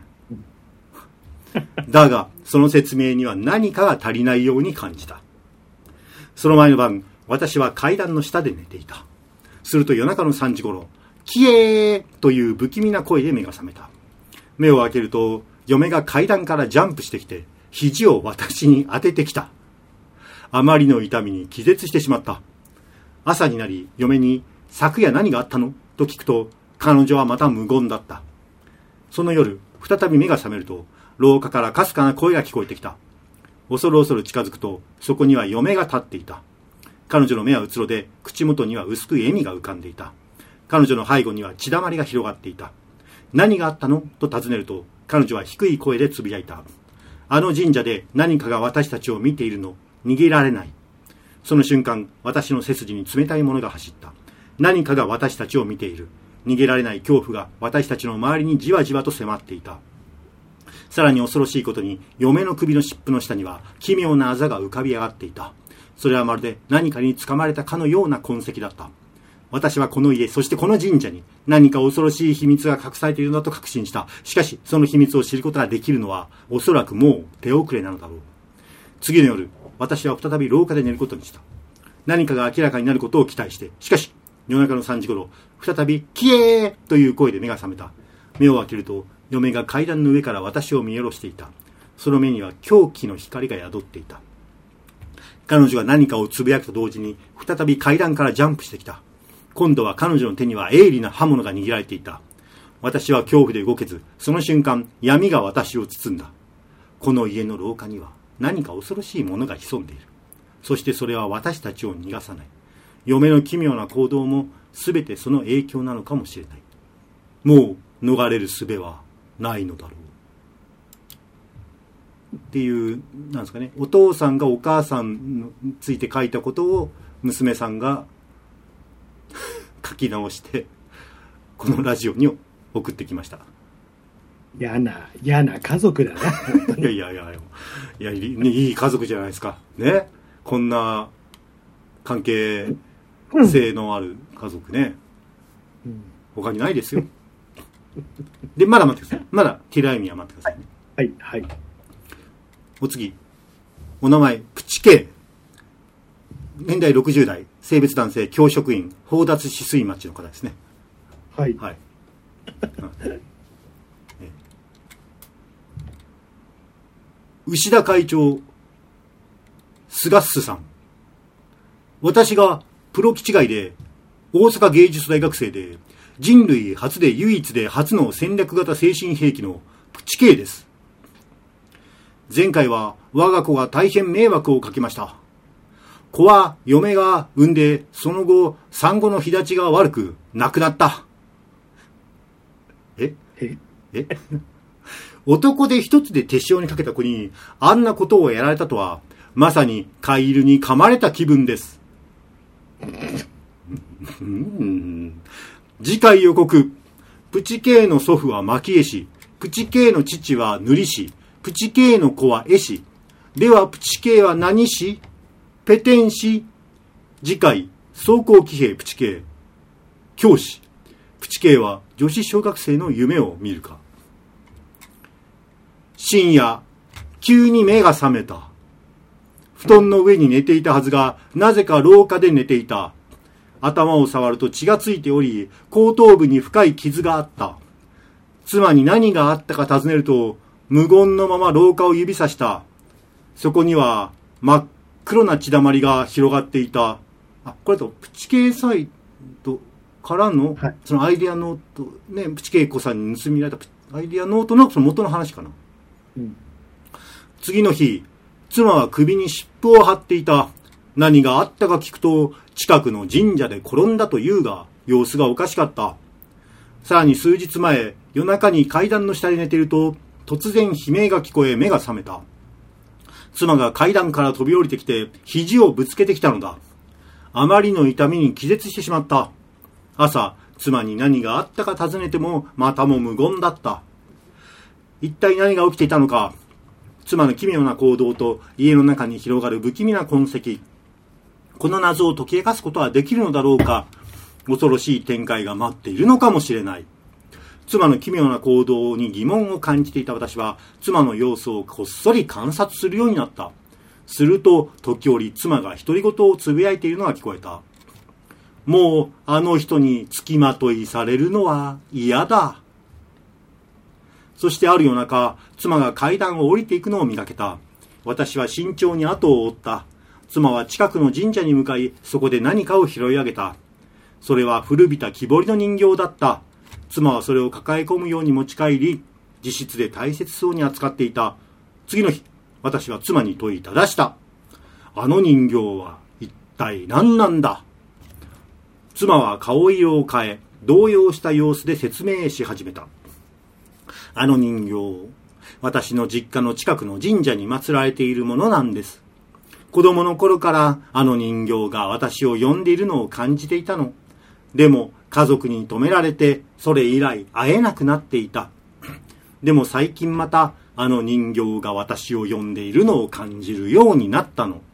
だが、その説明には何かが足りないように感じた。その前の晩、私は階段の下で寝ていた。すると夜中の3時頃、キエーという不気味な声で目が覚めた。目を開けると、嫁が階段からジャンプしてきて、肘を私に当ててきた。あまりの痛みに気絶してしまった。朝になり、嫁に、昨夜何があったの？と聞くと、彼女はまた無言だった。その夜、再び目が覚めると、廊下からかすかな声が聞こえてきた。恐る恐る近づくと、そこには嫁が立っていた。彼女の目はうつろで、口元には薄く笑みが浮かんでいた。彼女の背後には血だまりが広がっていた。何があったの？と尋ねると、彼女は低い声でつぶやいた。あの神社で何かが私たちを見ているの。逃げられない。その瞬間、私の背筋に冷たいものが走った。何かが私たちを見ている。逃げられない恐怖が私たちの周りにじわじわと迫っていた。さらに恐ろしいことに、嫁の首の湿布の下には奇妙なあざが浮かび上がっていた。それはまるで何かに掴まれたかのような痕跡だった。私はこの家、そしてこの神社に何か恐ろしい秘密が隠されているのだと確信した。しかし、その秘密を知ることができるのは、おそらくもう手遅れなのだろう。次の夜、私は再び廊下で寝ることにした。何かが明らかになることを期待して、しかし、夜中の3時頃、再び、キエーという声で目が覚めた。目を開けると、嫁が階段の上から私を見下ろしていた。その目には狂気の光が宿っていた。彼女が何かをつぶやくと同時に、再び階段からジャンプしてきた。 今度は彼女の手には鋭利な刃物が握られていた。私は恐怖で動けず、その瞬間、闇が私を包んだ。この家の廊下には何か恐ろしいものが潜んでいる。そしてそれは私たちを逃がさない。嫁の奇妙な行動も全てその影響なのかもしれない。もう逃れる術はないのだろう。っていう、なんですかね、お父さんがお母さんについて書いたことを娘さんが書き直してこのラジオに送ってきました。 嫌な家族だな。 いやいい家族じゃないですかね。こんな関係性のある家族ね、他にないですよ。で、まだ待ってください。まだティライミは待ってくださいね。 はいはい。 お次、お名前プチケイ、年代60代、性別男性、教職員、宝達止水町の方ですね。 はいはい。牛田会長、菅須さん。私がプロ気違いで大阪芸術大学生で人類初で唯一で初の戦略型精神兵器のプチケイです。前回は我が子が大変迷惑をかけました。子は嫁が産んでその後産後の日立ちが悪く亡くなった。男で一つで手塩にかけた子にあんなことをやられたとはまさに飼い犬に噛まれた気分です。次回予告。プチケイの祖父は蒔絵師、プチケイの父は塗り師、プチケイの子は絵師。ではプチケイは何師？ペテン師。次回、装甲騎兵プチケイ。教師。プチケイは女子小学生の夢を見るか。深夜、急に目が覚めた。布団の上に寝ていたはずが、なぜか廊下で寝ていた。頭を触ると血がついており、後頭部に深い傷があった。妻に何があったか尋ねると、無言のまま廊下を指さした。そこには真っ黒な血だまりが広がっていた。これとプチケイサイトからの、はい、そのアイデアノート、ね、プチケイ子さんに盗みられたアイデアノートのその元の話かな。次の日、妻は首に湿布を貼っていた。何があったか聞くと、近くの神社で転んだというが、様子がおかしかった。さらに数日前、夜中に階段の下で寝ていると、突然悲鳴が聞こえ目が覚めた。妻が階段から飛び降りてきて、肘をぶつけてきたのだ。あまりの痛みに気絶してしまった。朝、妻に何があったか尋ねても、またも無言だった。一体何が起きていたのか。妻の奇妙な行動と家の中に広がる不気味な痕跡。この謎を解き明かすことはできるのだろうか。恐ろしい展開が待っているのかもしれない。妻の奇妙な行動に疑問を感じていた私は、妻の様子をこっそり観察するようになった。すると、時折妻が独り言をつぶやいているのが聞こえた。もう、あの人に付きまといされるのは嫌だ。そしてある夜中、妻が階段を降りていくのを見かけた。私は慎重に後を追った。妻は近くの神社に向かい、そこで何かを拾い上げた。それは古びた木彫りの人形だった。妻はそれを抱え込むように持ち帰り、自室で大切そうに扱っていた。次の日、私は妻に問いただした。あの人形は一体何なんだ？妻は顔色を変え、動揺した様子で説明し始めた。あの人形、私の実家の近くの神社に祀られているものなんです。子供の頃からあの人形が私を呼んでいるのを感じていたの。でも家族に止められてそれ以来会えなくなっていた。でも最近またあの人形が私を呼んでいるのを感じるようになったの。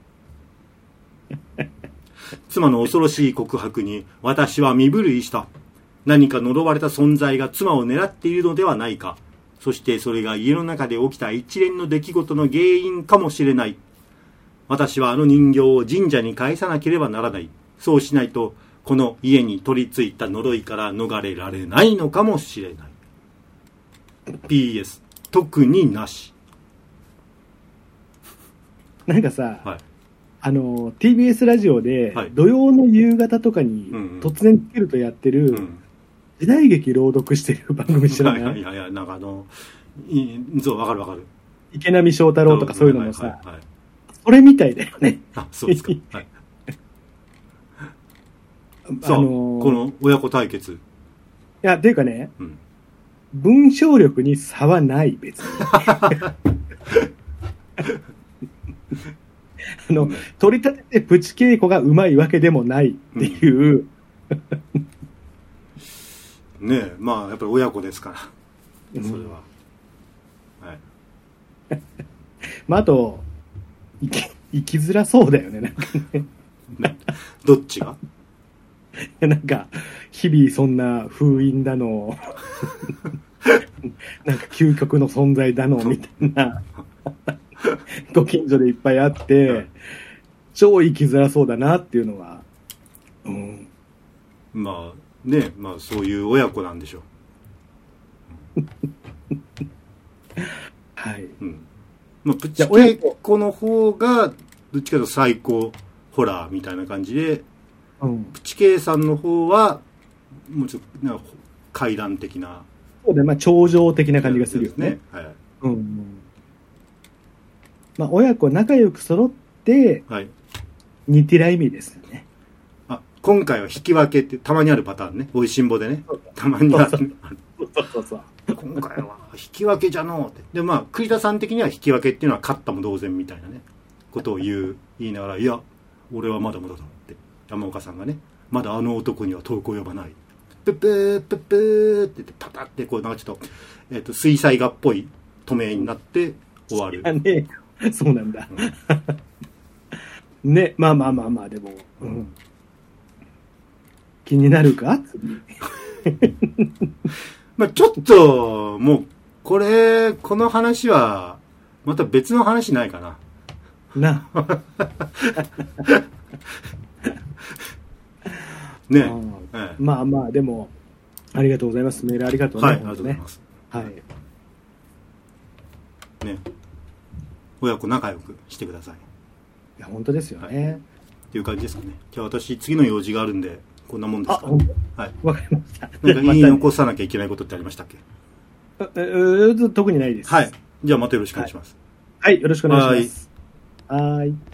妻の恐ろしい告白に私は身震いした。何か呪われた存在が妻を狙っているのではないか。そしてそれが家の中で起きた一連の出来事の原因かもしれない。私はあの人形を神社に返さなければならない。そうしないとこの家に取り付いた呪いから逃れられないのかもしれない。PS 特になし。 なんかさ、 はい、 TBS ラジオで、土曜の夕方とかに突然つけるとやってる、時代劇朗読してる番組知らない？ いや、なんかそう、わかるわかる。 池波正太郎とかそういうのもさ、それみたいだよね。 あ、そうですか。はい。この親子対決。 いや、っていうかね、文章力に差はない、別に。取り立ててプチ稽古がうまいわけでもないっていう。 ねえ、まあ、やっぱり親子ですから。それは。はい。 まあ、あと、生きづらそうだよね、なんかね。 どっちが？ なんか、日々そんな封印だの、なんか究極の存在だの、みたいな、ご近所でいっぱいあって、超生きづらそうだなっていうのは、 まあね、まあそういう親子なんでしょう。 はい。 まあ、プチ稽古の方が、どっちかというと最高ホラーみたいな感じで、プチケイさんの方は、もうちょっと、なんか怪談的な。 そうね、まあ、超常的な感じがするよね。 はい。 まあ、親子仲良く揃って、似てら意味ですよね。 今回は引き分けってたまにあるパターンね。おいしんぼでね。たまにある。今回は引き分けじゃのうって。で、まあ、栗田さん的には引き分けっていうのは勝ったも同然みたいなね、ことを言いながら、いや、俺はまだまだだって。山岡さんがね、まだあの男には遠く及ばない。プップー、プップーって言って、パタってこう、なんかちょっと、水彩画っぽい止めになって終わる。 ね、そうなんだ。ね、まあ、でも、気になるかまあちょっと、もう、この話は、また別の話ないかな。ねえ。 まあ、でも、ありがとうございます。メールありがとうね。 はい、ありがとうございます。 はい。 ね。親子仲良くしてください。 いや、本当ですよね。 っていう感じですかね。じゃあ私、次の用事があるんで、こんなもんですか。 はい。わかりました。 なんか言い残さなきゃいけないことってありましたっけ？ 特にないです。 はい。じゃあまたよろしくお願いします。 はい、よろしくお願いします。はい。